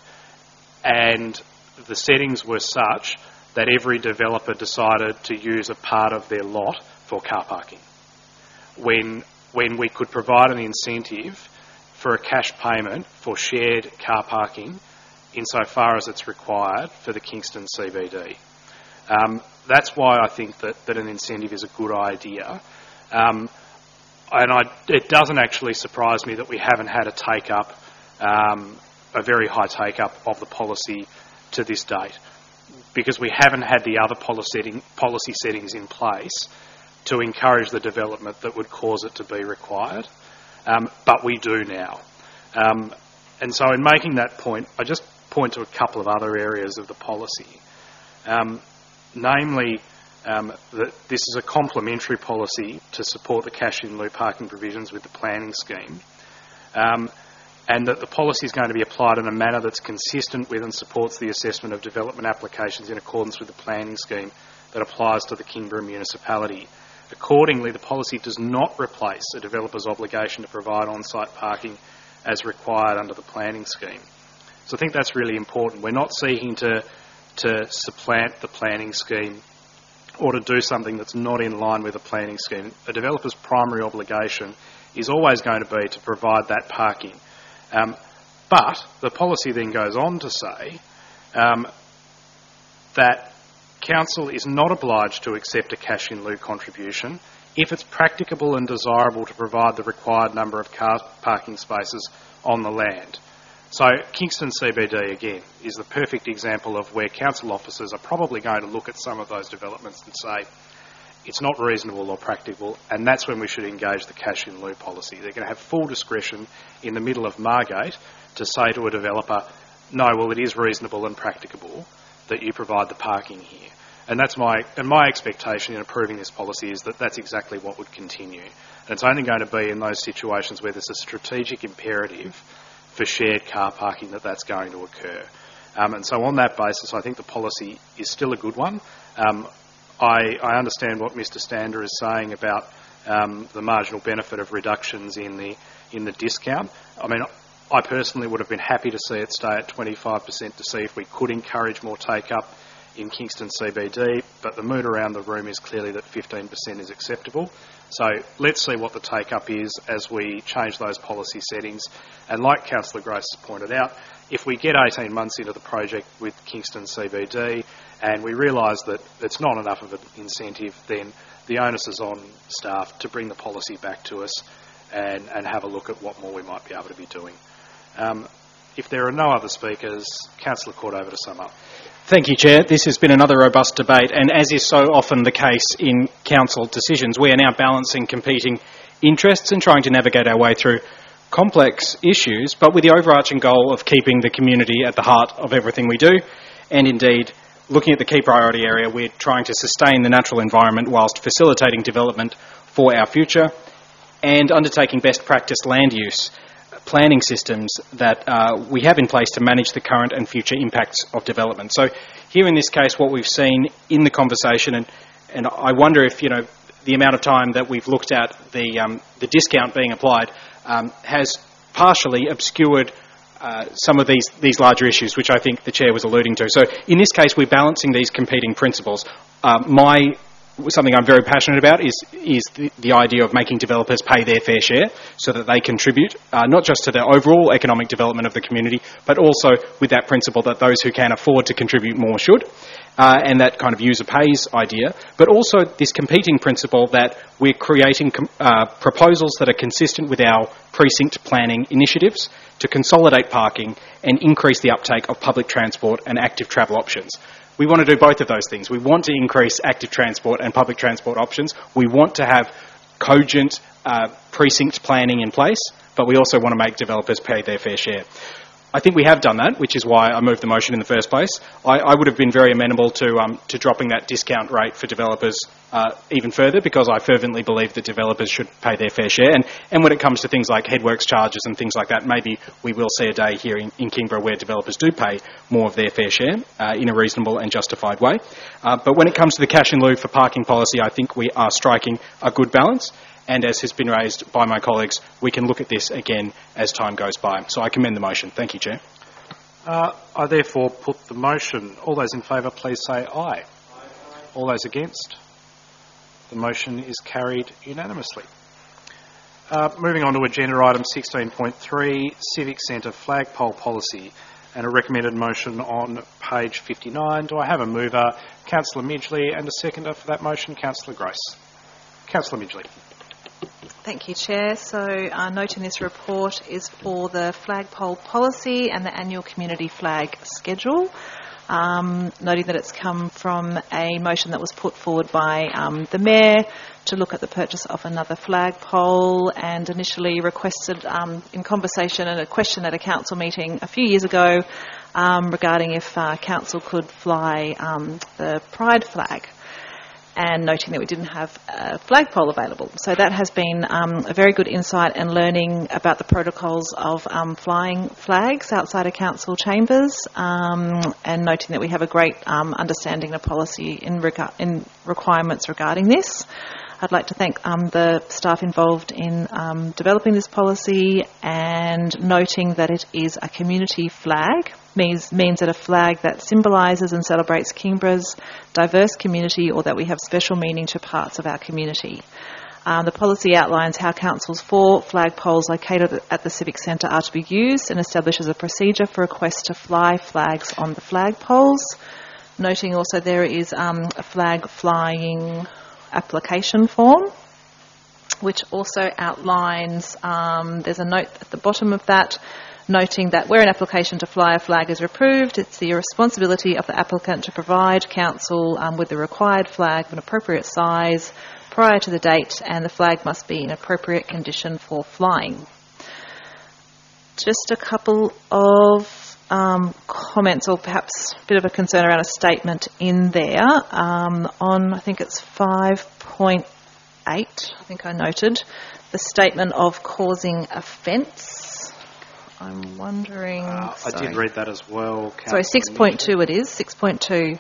and the settings were such that every developer decided to use a part of their lot for car parking. When, when we could provide an incentive for a cash payment for shared car parking insofar as it's required for the Kingston C B D. Um, that's why I think that, that an incentive is a good idea. Um, and I, it doesn't actually surprise me that we haven't had a take-up, um, a very high take-up of the policy to this date, because we haven't had the other policy, setting, policy settings in place to encourage the development that would cause it to be required. Um, but we do now. Um, and so in making that point, I just point to a couple of other areas of the policy. Um, namely, um, that this is a complementary policy to support the cash in lieu parking provisions with the planning scheme, um, and that the policy is going to be applied in a manner that's consistent with and supports the assessment of development applications in accordance with the planning scheme that applies to the Kingborough municipality. Accordingly, the policy does not replace a developer's obligation to provide on-site parking as required under the planning scheme. So I think that's really important. We're not seeking to, to supplant the planning scheme or to do something that's not in line with the planning scheme. A developer's primary obligation is always going to be to provide that parking. Um, but the policy then goes on to say um, that council is not obliged to accept a cash in lieu contribution if it's practicable and desirable to provide the required number of car parking spaces on the land. So Kingston C B D, again, is the perfect example of where council officers are probably going to look at some of those developments and say, it's not reasonable or practical, and that's when we should engage the cash in lieu policy. They're going to have full discretion in the middle of Margate to say to a developer, no, well, it is reasonable and practicable that you provide the parking here. And that's my and my expectation in approving this policy is that that's exactly what would continue. And it's only going to be in those situations where there's a strategic imperative for shared car parking that that's going to occur. Um, and so on that basis, I think the policy is still a good one. Um, I, I understand what Mr Stander is saying about um, the marginal benefit of reductions in the in the discount. I mean, I personally would have been happy to see it stay at twenty-five percent to see if we could encourage more take-up in Kingston C B D, but the mood around the room is clearly that fifteen percent is acceptable. So let's see what the take-up is as we change those policy settings. And like Councillor Grace pointed out, if we get eighteen months into the project with Kingston C B D and we realise that it's not enough of an incentive, then the onus is on staff to bring the policy back to us and, and have a look at what more we might be able to be doing. Um, if there are no other speakers, Councillor Cordover to sum up. Thank you, Chair. This has been another robust debate, and as is so often the case in council decisions, we are now balancing competing interests and trying to navigate our way through complex issues, but with the overarching goal of keeping the community at the heart of everything we do, and indeed, looking at the key priority area, we're trying to sustain the natural environment whilst facilitating development for our future and undertaking best practice land use planning systems that uh, we have in place to manage the current and future impacts of development. So here in this case, what we've seen in the conversation, and, and I wonder if, you know, the amount of time that we've looked at the, um, the discount being applied um, has partially obscured uh, some of these, these larger issues, which I think the Chair was alluding to. So in this case, we're balancing these competing principles. Uh, my Something I'm very passionate about is is the, the idea of making developers pay their fair share so that they contribute uh, not just to the overall economic development of the community, but also with that principle that those who can afford to contribute more should, uh, and that kind of user pays idea, but also this competing principle that we're creating com- uh, proposals that are consistent with our precinct planning initiatives to consolidate parking and increase the uptake of public transport and active travel options. We want to do both of those things. We want to increase active transport and public transport options. We want to have cogent uh, precinct planning in place, but we also want to make developers pay their fair share. I think we have done that, which is why I moved the motion in the first place. I, I would have been very amenable to um, to dropping that discount rate for developers uh, even further, because I fervently believe that developers should pay their fair share. And, and when it comes to things like headworks charges and things like that, maybe we will see a day here in, in Kingborough where developers do pay more of their fair share uh, in a reasonable and justified way. Uh, but when it comes to the cash in lieu for parking policy, I think we are striking a good balance. And as has been raised by my colleagues, we can look at this again as time goes by. So I commend the motion. Thank you, Chair. Uh, I therefore put the motion. All those in favour, please say aye. Aye. All those against? The motion is carried unanimously. Uh, moving on to agenda item sixteen point three, Civic Centre flagpole policy, and a recommended motion on page fifty-nine. Do I have a mover? Councillor Midgley, and a seconder for that motion, Councillor Grace. Councillor Midgley. Thank you, Chair. So uh, note in this report is for the flagpole policy and the annual community flag schedule. Um, noting that it's come from a motion that was put forward by um, the Mayor to look at the purchase of another flagpole, and initially requested um, in conversation and a question at a council meeting a few years ago um, regarding if uh, council could fly um, the Pride flag, and noting that we didn't have a flagpole available. So that has been um, a very good insight and learning about the protocols of um, flying flags outside of council chambers, um, and noting that we have a great um, understanding of policy in, rega- in requirements regarding this. I'd like to thank um, the staff involved in um, developing this policy and noting that it is a community flag, means, means that a flag that symbolises and celebrates Kingborough's diverse community or that we have special meaning to parts of our community. Um, the policy outlines how council's four flag poles located at the Civic Centre are to be used and establishes a procedure for requests to fly flags on the flag poles. Noting also there is um, a flag flying application form, which also outlines, um, there's a note at the bottom of that, noting that where an application to fly a flag is approved, it's the responsibility of the applicant to provide council um, with the required flag of an appropriate size prior to the date, and the flag must be in appropriate condition for flying. Just a couple of um, comments, or perhaps a bit of a concern around a statement in there. Um, on, I think it's five point eight, I think I noted, the statement of causing offence. I'm wondering... Uh, I did read that as well. Sorry, six point two it is, six point two.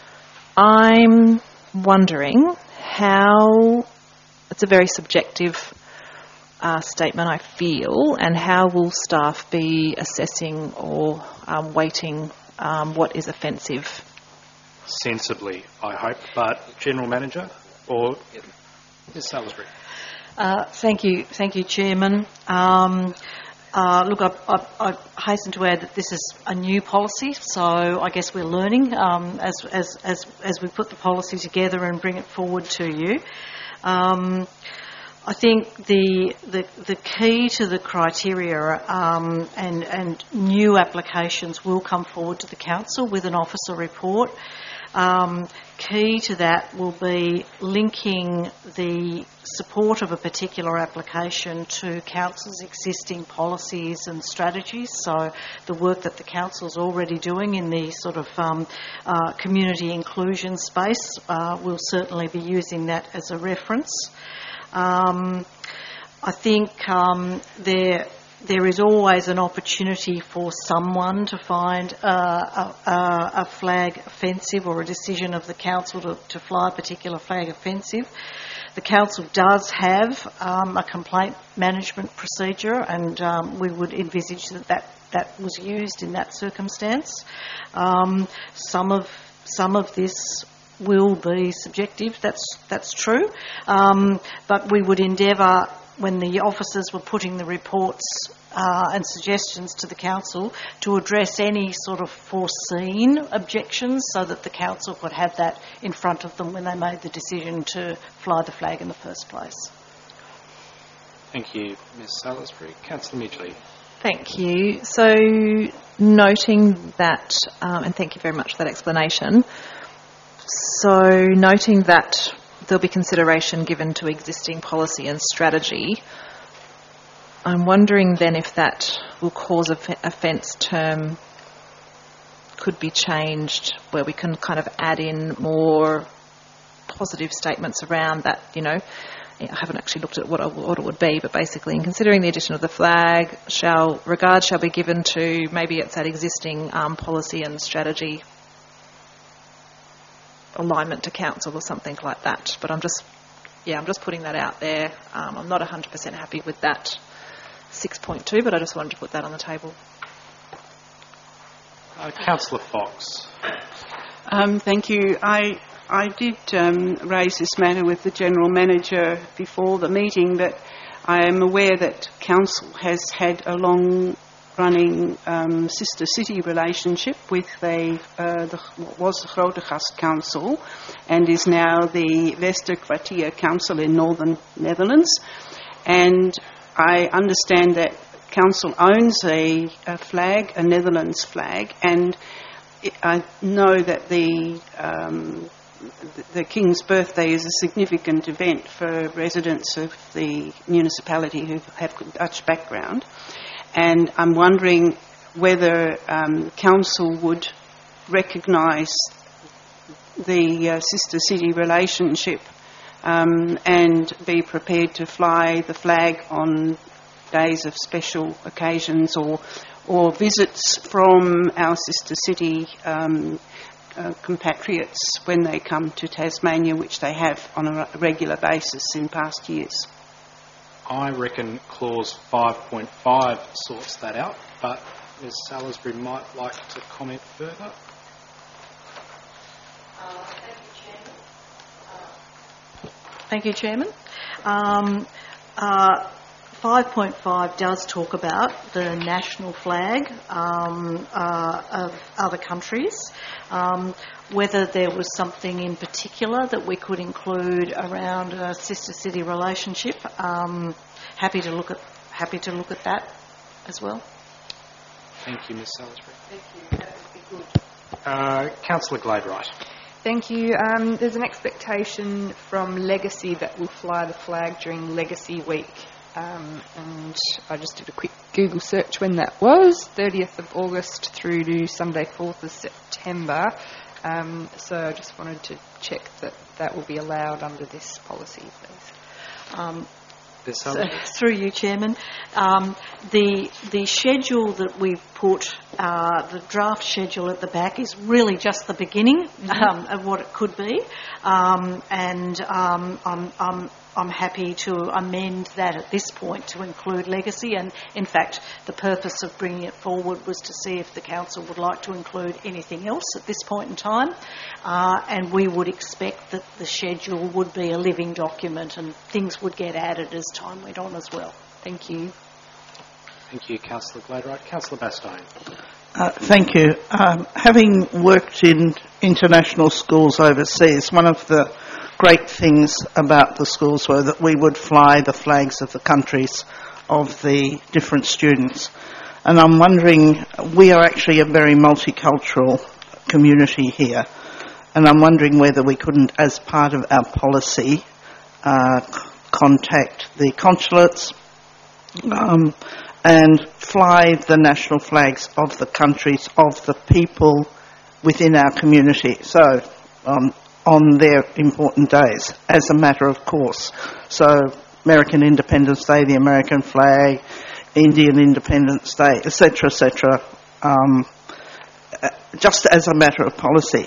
I'm wondering how, it's a very subjective uh, statement, I feel, and how will staff be assessing or um, weighting um, what is offensive? Sensibly, I hope, but General Manager or Miz Salisbury? Uh, thank you, thank you, Chairman. Um, Uh, look, I, I, I hasten to add that this is a new policy, so I guess we're learning um, as, as, as, as we put the policy together and bring it forward to you. Um, I think the, the the key to the criteria um, and, and new applications will come forward to the Council with an officer report. Um, key to that will be linking the support of a particular application to Council's existing policies and strategies. So the work that the Council is already doing in the sort of um, uh, community inclusion space, uh, we'll certainly be using that as a reference. Um, I think um, there... There is always an opportunity for someone to find uh, a, a flag offensive, or a decision of the council to, to fly a particular flag offensive. The council does have um, a complaint management procedure, and um, we would envisage that, that that was used in that circumstance. Um, some of some of this will be subjective. That's that's true, um, but we would endeavour, when the officers were putting the reports uh, and suggestions to the council, to address any sort of foreseen objections so that the council could have that in front of them when they made the decision to fly the flag in the first place. Thank you, Miz Salisbury. Councillor Midgley. Thank you. So, noting that, um, and thank you very much for that explanation. So, noting that there'll be consideration given to existing policy and strategy, I'm wondering then if that will cause a offence term could be changed, where we can kind of add in more positive statements around that, you know. I haven't actually looked at what, I, what it would be, but basically in considering the addition of the flag, shall regard shall be given to, maybe it's that existing um, policy and strategy alignment to council or something like that. But I'm just, yeah, I'm just putting that out there. Um, I'm not one hundred percent happy with that six point two, but I just wanted to put that on the table. Uh, Councillor Fox. Um, thank you. I I did um, raise this matter with the General Manager before the meeting, but I am aware that Council has had a long running um, sister city relationship with the, uh, the what was the Grootegast Council and is now the Westerkwartier Council in Northern Netherlands. And I understand that Council owns a, a flag, a Netherlands flag, and it, I know that the um, the King's birthday is a significant event for residents of the municipality who have Dutch background. And I'm wondering whether um, Council would recognise the uh, sister city relationship um, and be prepared to fly the flag on days of special occasions or or visits from our sister city um, uh, compatriots when they come to Tasmania, which they have on a regular basis in past years. I reckon clause five point five sorts that out, but Ms Salisbury might like to comment further. Uh, thank you, Chairman. Um, uh, five point five does talk about the national flag um, uh, of other countries. Um, whether there was something in particular that we could include around a sister city relationship, um, happy to look at happy to look at that as well. Thank you, Ms Salisbury. Thank you. That would be good. Uh, Councillor Gladwright. Thank you. Um, there's an expectation from Legacy that we'll fly the flag during Legacy Week. Um, and I just did a quick Google search when that was, thirtieth of August through to Sunday fourth of September. Um, so I just wanted to check that that will be allowed under this policy, please. Um, So, through you, Chairman, um, the the schedule that we've put, uh, the draft schedule at the back is really just the beginning mm-hmm. um, of what it could be, um, and um, I'm, I'm I'm happy to amend that at this point to include Legacy. And in fact, the purpose of bringing it forward was to see if the council would like to include anything else at this point in time, uh, and we would expect that the schedule would be a living document and things would get added as time went on as well. Thank you. Thank you, Councillor Gladwright. Councillor Bastine. Uh, thank you. Um, having worked in international schools overseas, one of the great things about the schools were that we would fly the flags of the countries of the different students. And I'm wondering, we are actually a very multicultural community here, and I'm wondering whether we couldn't, as part of our policy, uh, contact the consulates um, and fly the national flags of the countries of the people within our community. So, um, on their important days, as a matter of course. So, American Independence Day, the American flag, Indian Independence Day, et cetera, et cetera, um, just as a matter of policy.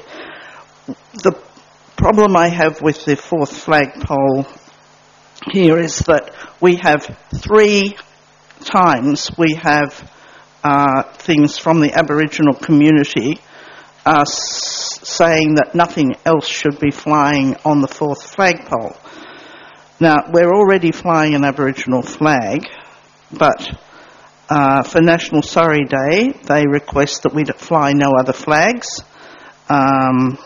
The problem I have with the fourth flagpole here is that we have three times we have uh, things from the Aboriginal community uh, s- saying that nothing else should be flying on the fourth flagpole. Now, we're already flying an Aboriginal flag, but uh, for National Sorry Day, they request that we fly no other flags. Um,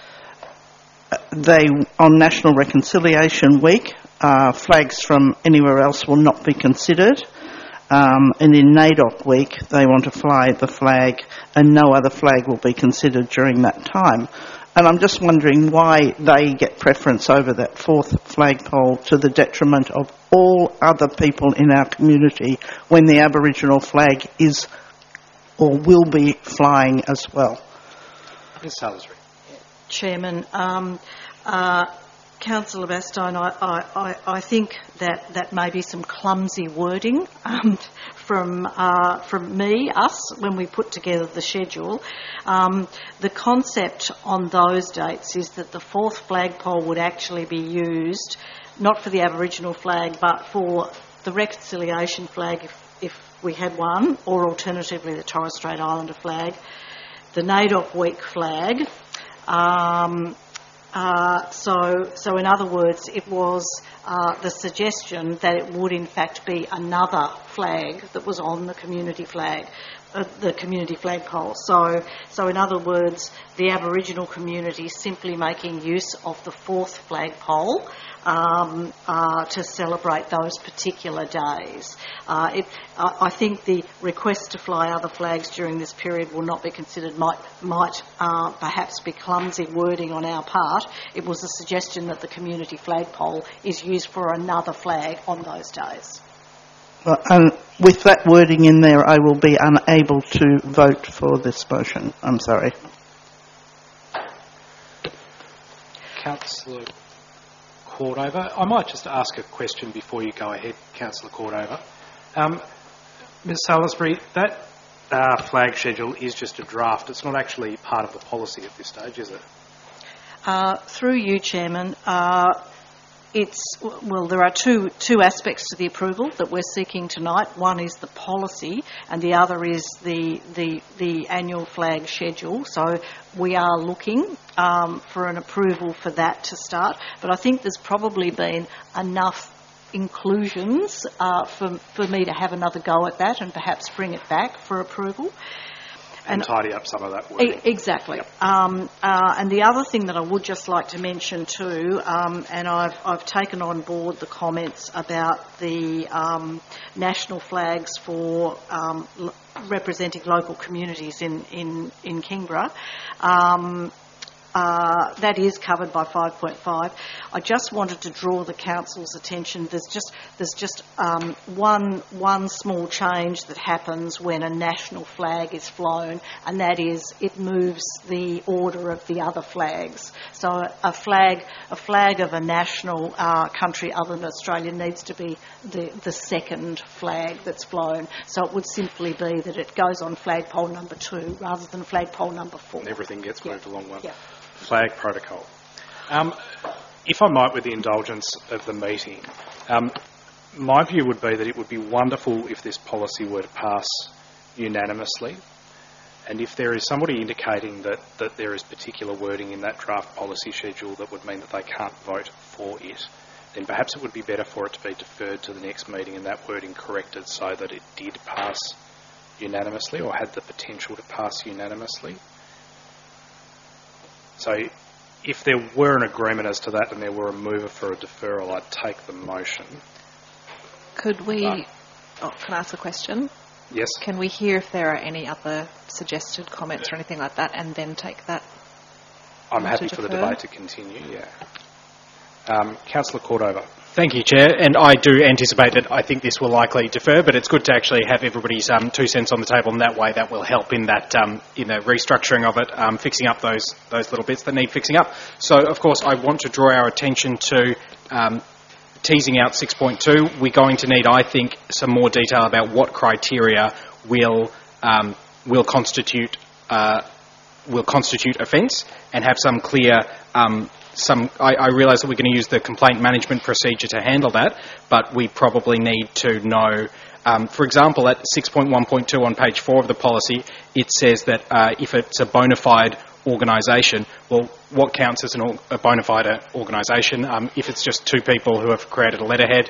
they, on National Reconciliation Week, uh, flags from anywhere else will not be considered. Um, and in NAIDOC week, they want to fly the flag and no other flag will be considered during that time. And I'm just wondering why they get preference over that fourth flagpole to the detriment of all other people in our community when the Aboriginal flag is or will be flying as well. Ms Salisbury. Chairman, um, uh, Councillor Bastine, I, I, I think that that may be some clumsy wording um, from uh, from me, us, when we put together the schedule. Um, the concept on those dates is that the fourth flagpole would actually be used, not for the Aboriginal flag, but for the reconciliation flag, if, if we had one, or alternatively the Torres Strait Islander flag, the NAIDOC week flag. Um, Uh, so, so in other words, it was uh, the suggestion that it would in fact be another flag that was on the community flag, uh, the community flagpole. So, so in other words, the Aboriginal community simply making use of the fourth flagpole um, uh, to celebrate those particular days. Uh, it, I, I think the request to fly other flags during this period will not be considered, might, might uh, perhaps be clumsy wording on our part. It was a suggestion that the community flagpole is used for another flag on those days. Well, and with that wording in there, I will be unable to vote for this motion. I'm sorry. Councillor Cordover. I might just ask a question before you go ahead, Councillor Cordover. Um, Ms Salisbury, that uh, flag schedule is just a draft. It's not actually part of the policy at this stage, is it? Uh, through you, Chairman, uh, it's, well, there are two, two aspects to the approval that we're seeking tonight. One is the policy and the other is the, the, the annual flag schedule. So we are looking um, for an approval for that to start. But I think there's probably been enough inclusions uh, for, for me to have another go at that and perhaps bring it back for approval. And, and tidy up some of that wording. E- exactly. Yep. Um, uh, and the other thing that I would just like to mention too, um, and I've, I've taken on board the comments about the um, national flags for um, l- representing local communities in, in, in Kingborough. Um, Uh, that is covered by five point five. I just wanted to draw the council's attention. There's just there's just um, one one small change that happens when a national flag is flown, and that is it moves the order of the other flags. So a flag a flag of a national uh, country other than Australia needs to be the the second flag that's flown. So it would simply be that it goes on flagpole number two rather than flagpole number four. And everything gets yeah. moved along one. Yeah. Flag protocol. Um, if I might, with the indulgence of the meeting, um, my view would be that it would be wonderful if this policy were to pass unanimously, and if there is somebody indicating that, that there is particular wording in that draft policy schedule that would mean that they can't vote for it, then perhaps it would be better for it to be deferred to the next meeting and that wording corrected so that it did pass unanimously or had the potential to pass unanimously. So if there were an agreement as to that and there were a mover for a deferral, I'd take the motion. Could we... But, oh, can I ask a question? Yes. Can we hear if there are any other suggested comments or anything like that and then take that? I'm happy for the defer? debate to continue, yeah. Um, Councillor Cordova. Thank you, Chair. And I do anticipate that I think this will likely defer, but it's good to actually have everybody's um, two cents on the table, and that way that will help in that um, in the restructuring of it, um, fixing up those those little bits that need fixing up. So, of course, I want to draw our attention to um, teasing out six point two. We're going to need, I think, some more detail about what criteria will um, will constitute uh, will constitute offence, and have some clear. Um, Some, I, I realise that we're going to use the complaint management procedure to handle that, but we probably need to know, um, for example, at six point one point two on page four of the policy, it says that uh, if it's a bona fide organisation, well, what counts as an, a bona fide organisation? Um, if it's just two people who have created a letterhead,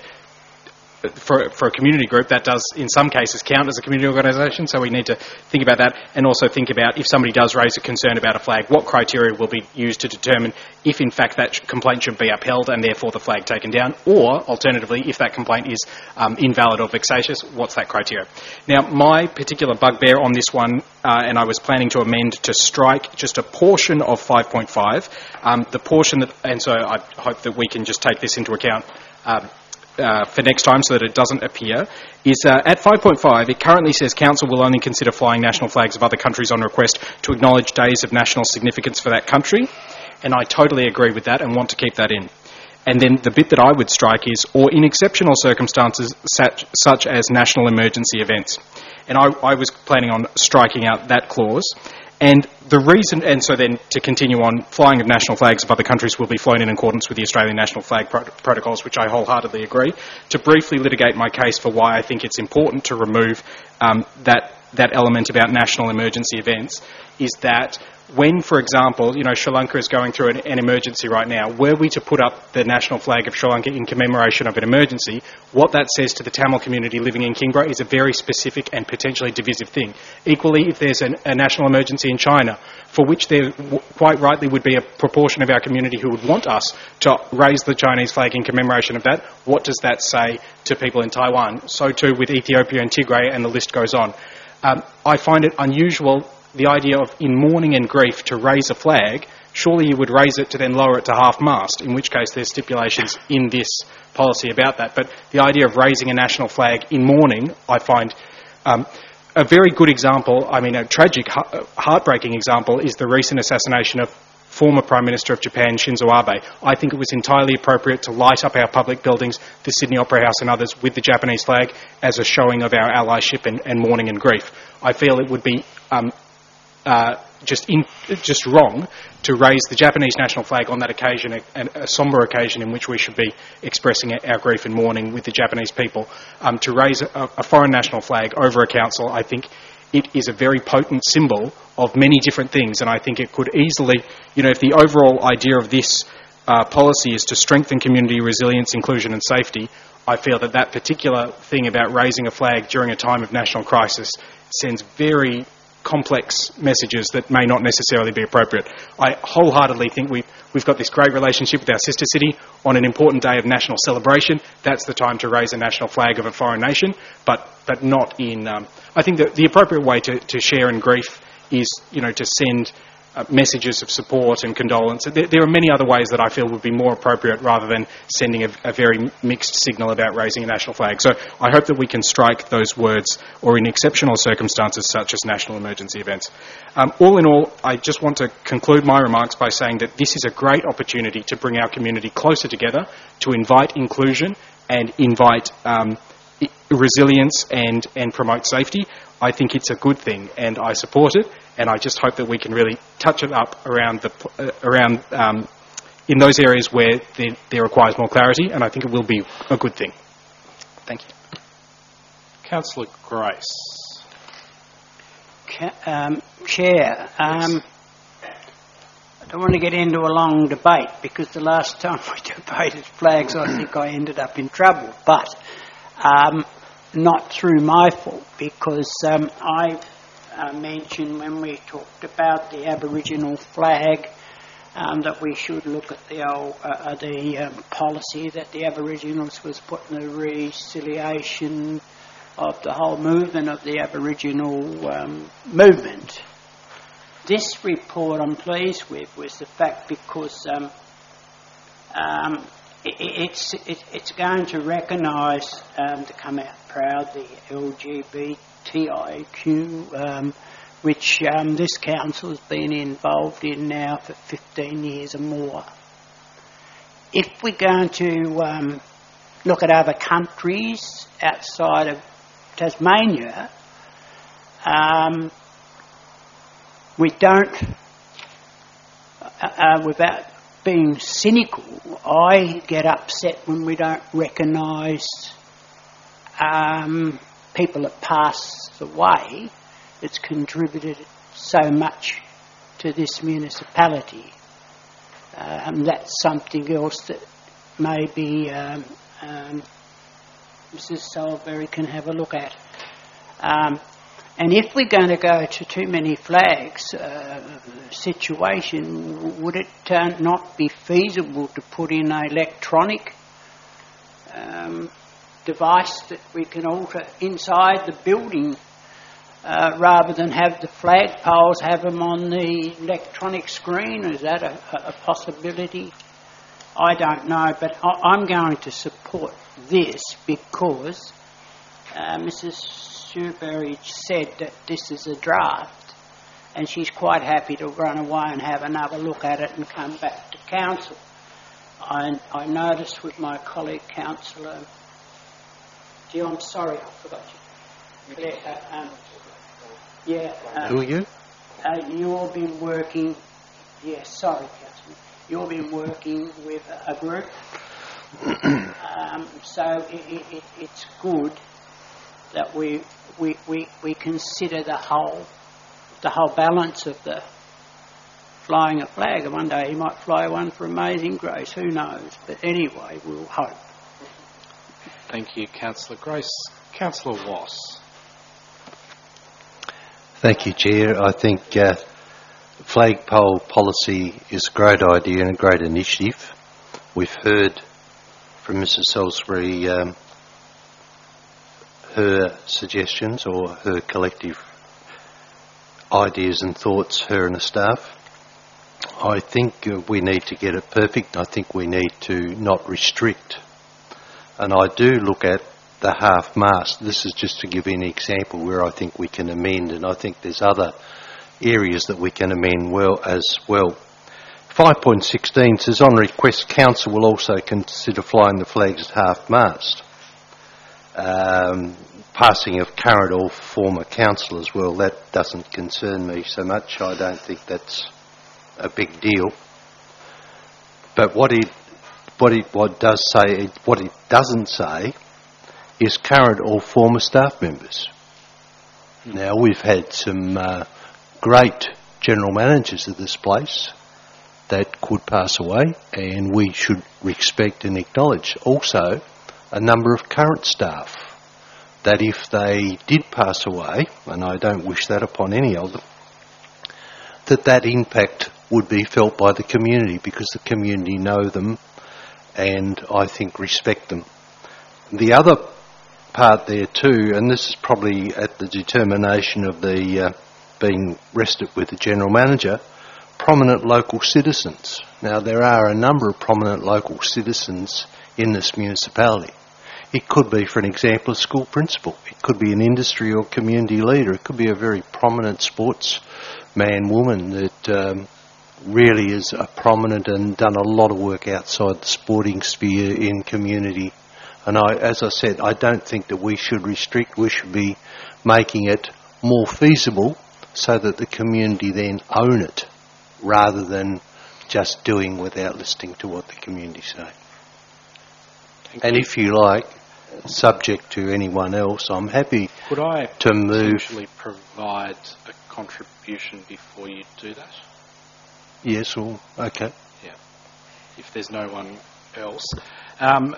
For, for a community group, that does, in some cases, count as a community organisation, so we need to think about that, and also think about if somebody does raise a concern about a flag, what criteria will be used to determine if, in fact, that complaint should be upheld and therefore the flag taken down, or, alternatively, if that complaint is um, invalid or vexatious, what's that criteria? Now, my particular bugbear on this one, uh, and I was planning to amend to strike just a portion of five point five, um, the portion that, and so I hope that we can just take this into account um, Uh, for next time so that it doesn't appear, is uh, at five point five it currently says Council will only consider flying national flags of other countries on request to acknowledge days of national significance for that country, and I totally agree with that and want to keep that in. And then the bit that I would strike is, or in exceptional circumstances such, such as national emergency events. And I, I was planning on striking out that clause. And the reason, and so then to continue on, flying of national flags of other countries will be flown in accordance with the Australian National Flag Pro- Protocols, which I wholeheartedly agree. To briefly litigate my case for why I think it's important to remove um, that that element about national emergency events is that when, for example, you know, Sri Lanka is going through an, an emergency right now, were we to put up the national flag of Sri Lanka in commemoration of an emergency, what that says to the Tamil community living in Kingborough is a very specific and potentially divisive thing. Equally, if there's an, a national emergency in China, for which there w- quite rightly would be a proportion of our community who would want us to raise the Chinese flag in commemoration of that, what does that say to people in Taiwan? So too with Ethiopia and Tigray, and the list goes on. Um, I find it unusual, the idea of in mourning and grief to raise a flag. Surely you would raise it to then lower it to half-mast, in which case there's stipulations in this policy about that. But the idea of raising a national flag in mourning, I find um, a very good example, I mean a tragic, heartbreaking example, is the recent assassination of former Prime Minister of Japan, Shinzo Abe. I think it was entirely appropriate to light up our public buildings, the Sydney Opera House and others, with the Japanese flag as a showing of our allyship and, and mourning and grief. I feel it would be um, uh, just in, just wrong to raise the Japanese national flag on that occasion, a, a sombre occasion in which we should be expressing our grief and mourning with the Japanese people. Um, to raise a, a foreign national flag over a council, I think it is a very potent symbol of many different things, and I think it could easily, you know, if the overall idea of this uh, policy is to strengthen community resilience, inclusion and safety, I feel that that particular thing about raising a flag during a time of national crisis sends very complex messages that may not necessarily be appropriate. I wholeheartedly think we've, we've got this great relationship with our sister city. On an important day of national celebration, that's the time to raise a national flag of a foreign nation, but, but not in... Um, I think that the appropriate way to, to share in grief is, you know, to send uh, messages of support and condolence. There, there are many other ways that I feel would be more appropriate rather than sending a, a very mixed signal about raising a national flag. So I hope that we can strike those words, or in exceptional circumstances such as national emergency events. Um, all in all, I just want to conclude my remarks by saying that this is a great opportunity to bring our community closer together, to invite inclusion and invite um, resilience and, and promote safety. I think it's a good thing, and I support it, and I just hope that we can really touch it up around the uh, around um, in those areas where there, there requires more clarity, and I think it will be a good thing. Thank you. Councillor Grace. Ca- um, Chair, um, I don't want to get into a long debate, because the last time we debated flags, I think I ended up in trouble, but um, not through my fault, because um, I uh, mentioned when we talked about the Aboriginal flag um, that we should look at the old, uh, the um, policy that the Aboriginals was putting the reconciliation of the whole movement of the Aboriginal um, movement. This report I'm pleased with was the fact because um, um, it, it's it, it's going to recognise um, to come out proud the L G B T I Q, um, which um, this council has been involved in now for fifteen years or more. If we're going to um, look at other countries outside of Tasmania, um, we don't, uh, without being cynical, I get upset when we don't recognise um, people that passed away that's contributed so much to this municipality. Um, that's something else that maybe um, um, Missus Salisbury can have a look at. Um, and if we're going to go to too many flags uh, situation, would it uh, not be feasible to put in an electronic um, device that we can alter inside the building uh, rather than have the flagpoles have them on the electronic screen? Is that a, a possibility? I don't know, but I, I'm going to support this because uh, Missus Salisbury said that this is a draft, and she's quite happy to run away and have another look at it and come back to council. I, I noticed with my colleague councillor, gee, I'm sorry, I forgot you. Claire, uh, um, yeah. Um, Who are you? Uh, you've been working, yeah, sorry, councillor. You've been working with a group, um, so it, it, it's good that we, we we we consider the whole the whole balance of the flying a flag. And one day he might fly one for Amazing Grace, who knows? But anyway, we'll hope. Thank you, Councillor Grace. Councillor Wass. Thank you, Chair. I think uh, flagpole policy is a great idea and a great initiative. We've heard from Missus Salisbury um, her suggestions or her collective ideas and thoughts, her and the staff. I think uh, we need to get it perfect. I think we need to not restrict. And I do look at the half-mast. This is just to give you an example where I think we can amend, and I think there's other areas that we can amend well as well. five point sixteen says, on request, council will also consider flying the flags at half-mast. Um, passing of current or former councillors, well, that doesn't concern me so much. I don't think that's a big deal. But what it, what it what does say, what it doesn't say, is current or former staff members. Now, we've had some uh, great general managers of this place that could pass away, and we should respect and acknowledge also a number of current staff that if they did pass away, and I don't wish that upon any of them, that that impact would be felt by the community, because the community know them and I think respect them. The other part there too, and this is probably at the determination of the uh, being rested with the General Manager, prominent local citizens. Now, there are a number of prominent local citizens in this municipality. It could be, for an example, a school principal. It could be an industry or community leader. It could be a very prominent sports man, woman that um, really is a prominent and done a lot of work outside the sporting sphere in community. And I, as I said, I don't think that we should restrict. We should be making it more feasible so that the community then own it, rather than just doing without listening to what the community say. Thank and you. If you like, subject to anyone else, I'm happy Could I to move. potentially provide a contribution before you do that? Yes, or okay. Yeah. If there's no one else. Um,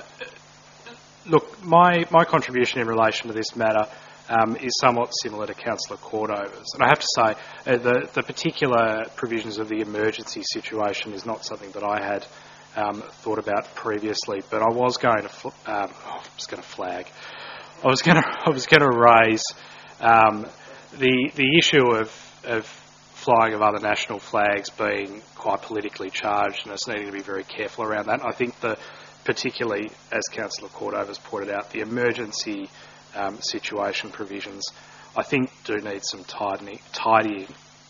look, my, my contribution in relation to this matter um, is somewhat similar to Councillor Cordover's. And I have to say, uh, the, the particular provisions of the emergency situation is not something that I had um, thought about previously, but I was going to, fl- um, oh, I was going to flag. I was going to, I was going to raise um, the the issue of, of flying of other national flags being quite politically charged, and us needing to be very careful around that. I think the, particularly, as Councillor Cordover's pointed out, the emergency um, situation provisions, I think, do need some tidying, tidying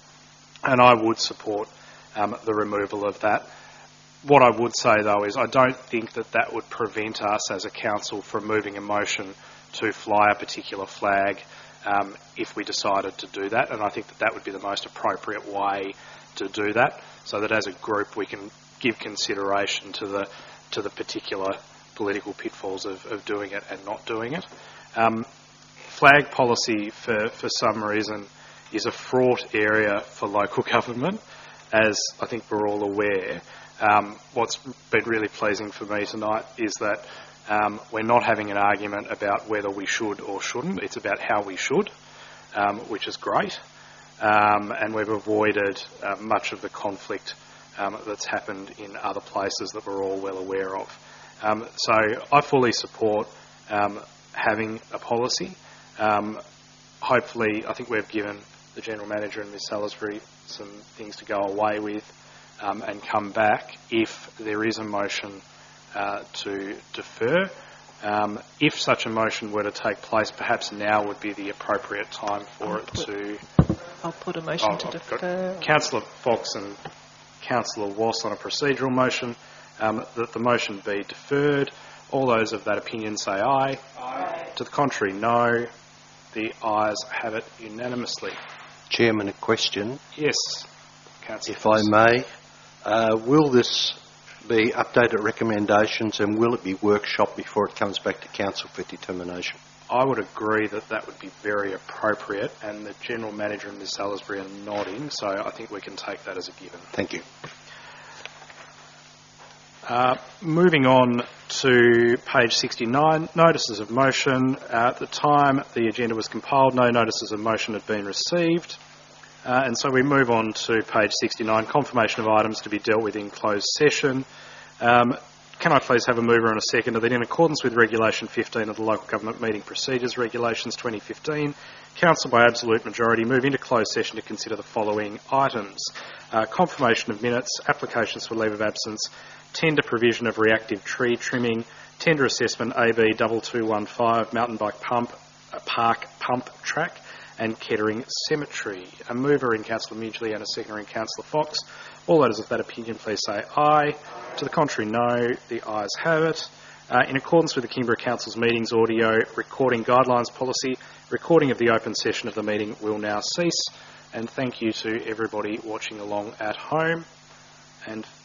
and I would support um, the removal of that. What I would say, though, is I don't think that that would prevent us as a council from moving a motion to fly a particular flag um, if we decided to do that, and I think that that would be the most appropriate way to do that, so that as a group we can give consideration to the to the particular political pitfalls of, of doing it and not doing it. Um, flag policy, for, for some reason, is a fraught area for local government, as I think we're all aware. Um, what's been really pleasing for me tonight is that um, we're not having an argument about whether we should or shouldn't. It's about how we should, um, which is great. Um, and we've avoided uh, much of the conflict um, that's happened in other places that we're all well aware of. Um, so I fully support um, having a policy. Um, hopefully, I think we've given the General Manager and Miz Salisbury some things to go away with um, and come back if there is a motion uh, to defer. Um, if such a motion were to take place, perhaps now would be the appropriate time for I'll it put, to... I'll put a motion oh, to I've defer. got Councillor Fox and Councillor Wass on a procedural motion, um, that the motion be deferred. All those of that opinion say aye. Aye. To the contrary, no. The ayes have it unanimously. Chairman, a question. Yes, Councillor If I may, uh, will this be updated recommendations and will it be workshopped before it comes back to Council for determination? I would agree that that would be very appropriate, and the General Manager and Miz Salisbury are nodding, so I think we can take that as a given. Thank you. Uh, moving on to page sixty-nine, notices of motion. Uh, at the time the agenda was compiled, no notices of motion had been received. Uh, and so we move on to page sixty-nine, confirmation of items to be dealt with in closed session. Um, can I please have a mover and a seconder that in accordance with Regulation fifteen of the Local Government Meeting Procedures Regulations twenty fifteen, Council by absolute majority move into closed session to consider the following items. Uh, confirmation of minutes, applications for leave of absence, tender provision of reactive tree trimming, tender assessment A B two two one five mountain bike pump uh, park pump track, and Kettering Cemetery. A mover in Councillor Midgley and a seconder in Councillor Fox. All those of that opinion, please say aye. To the contrary, no. The ayes have it. Uh, in accordance with the Kingborough Council's meetings audio recording guidelines policy, recording of the open session of the meeting will now cease. And thank you to everybody watching along at home. And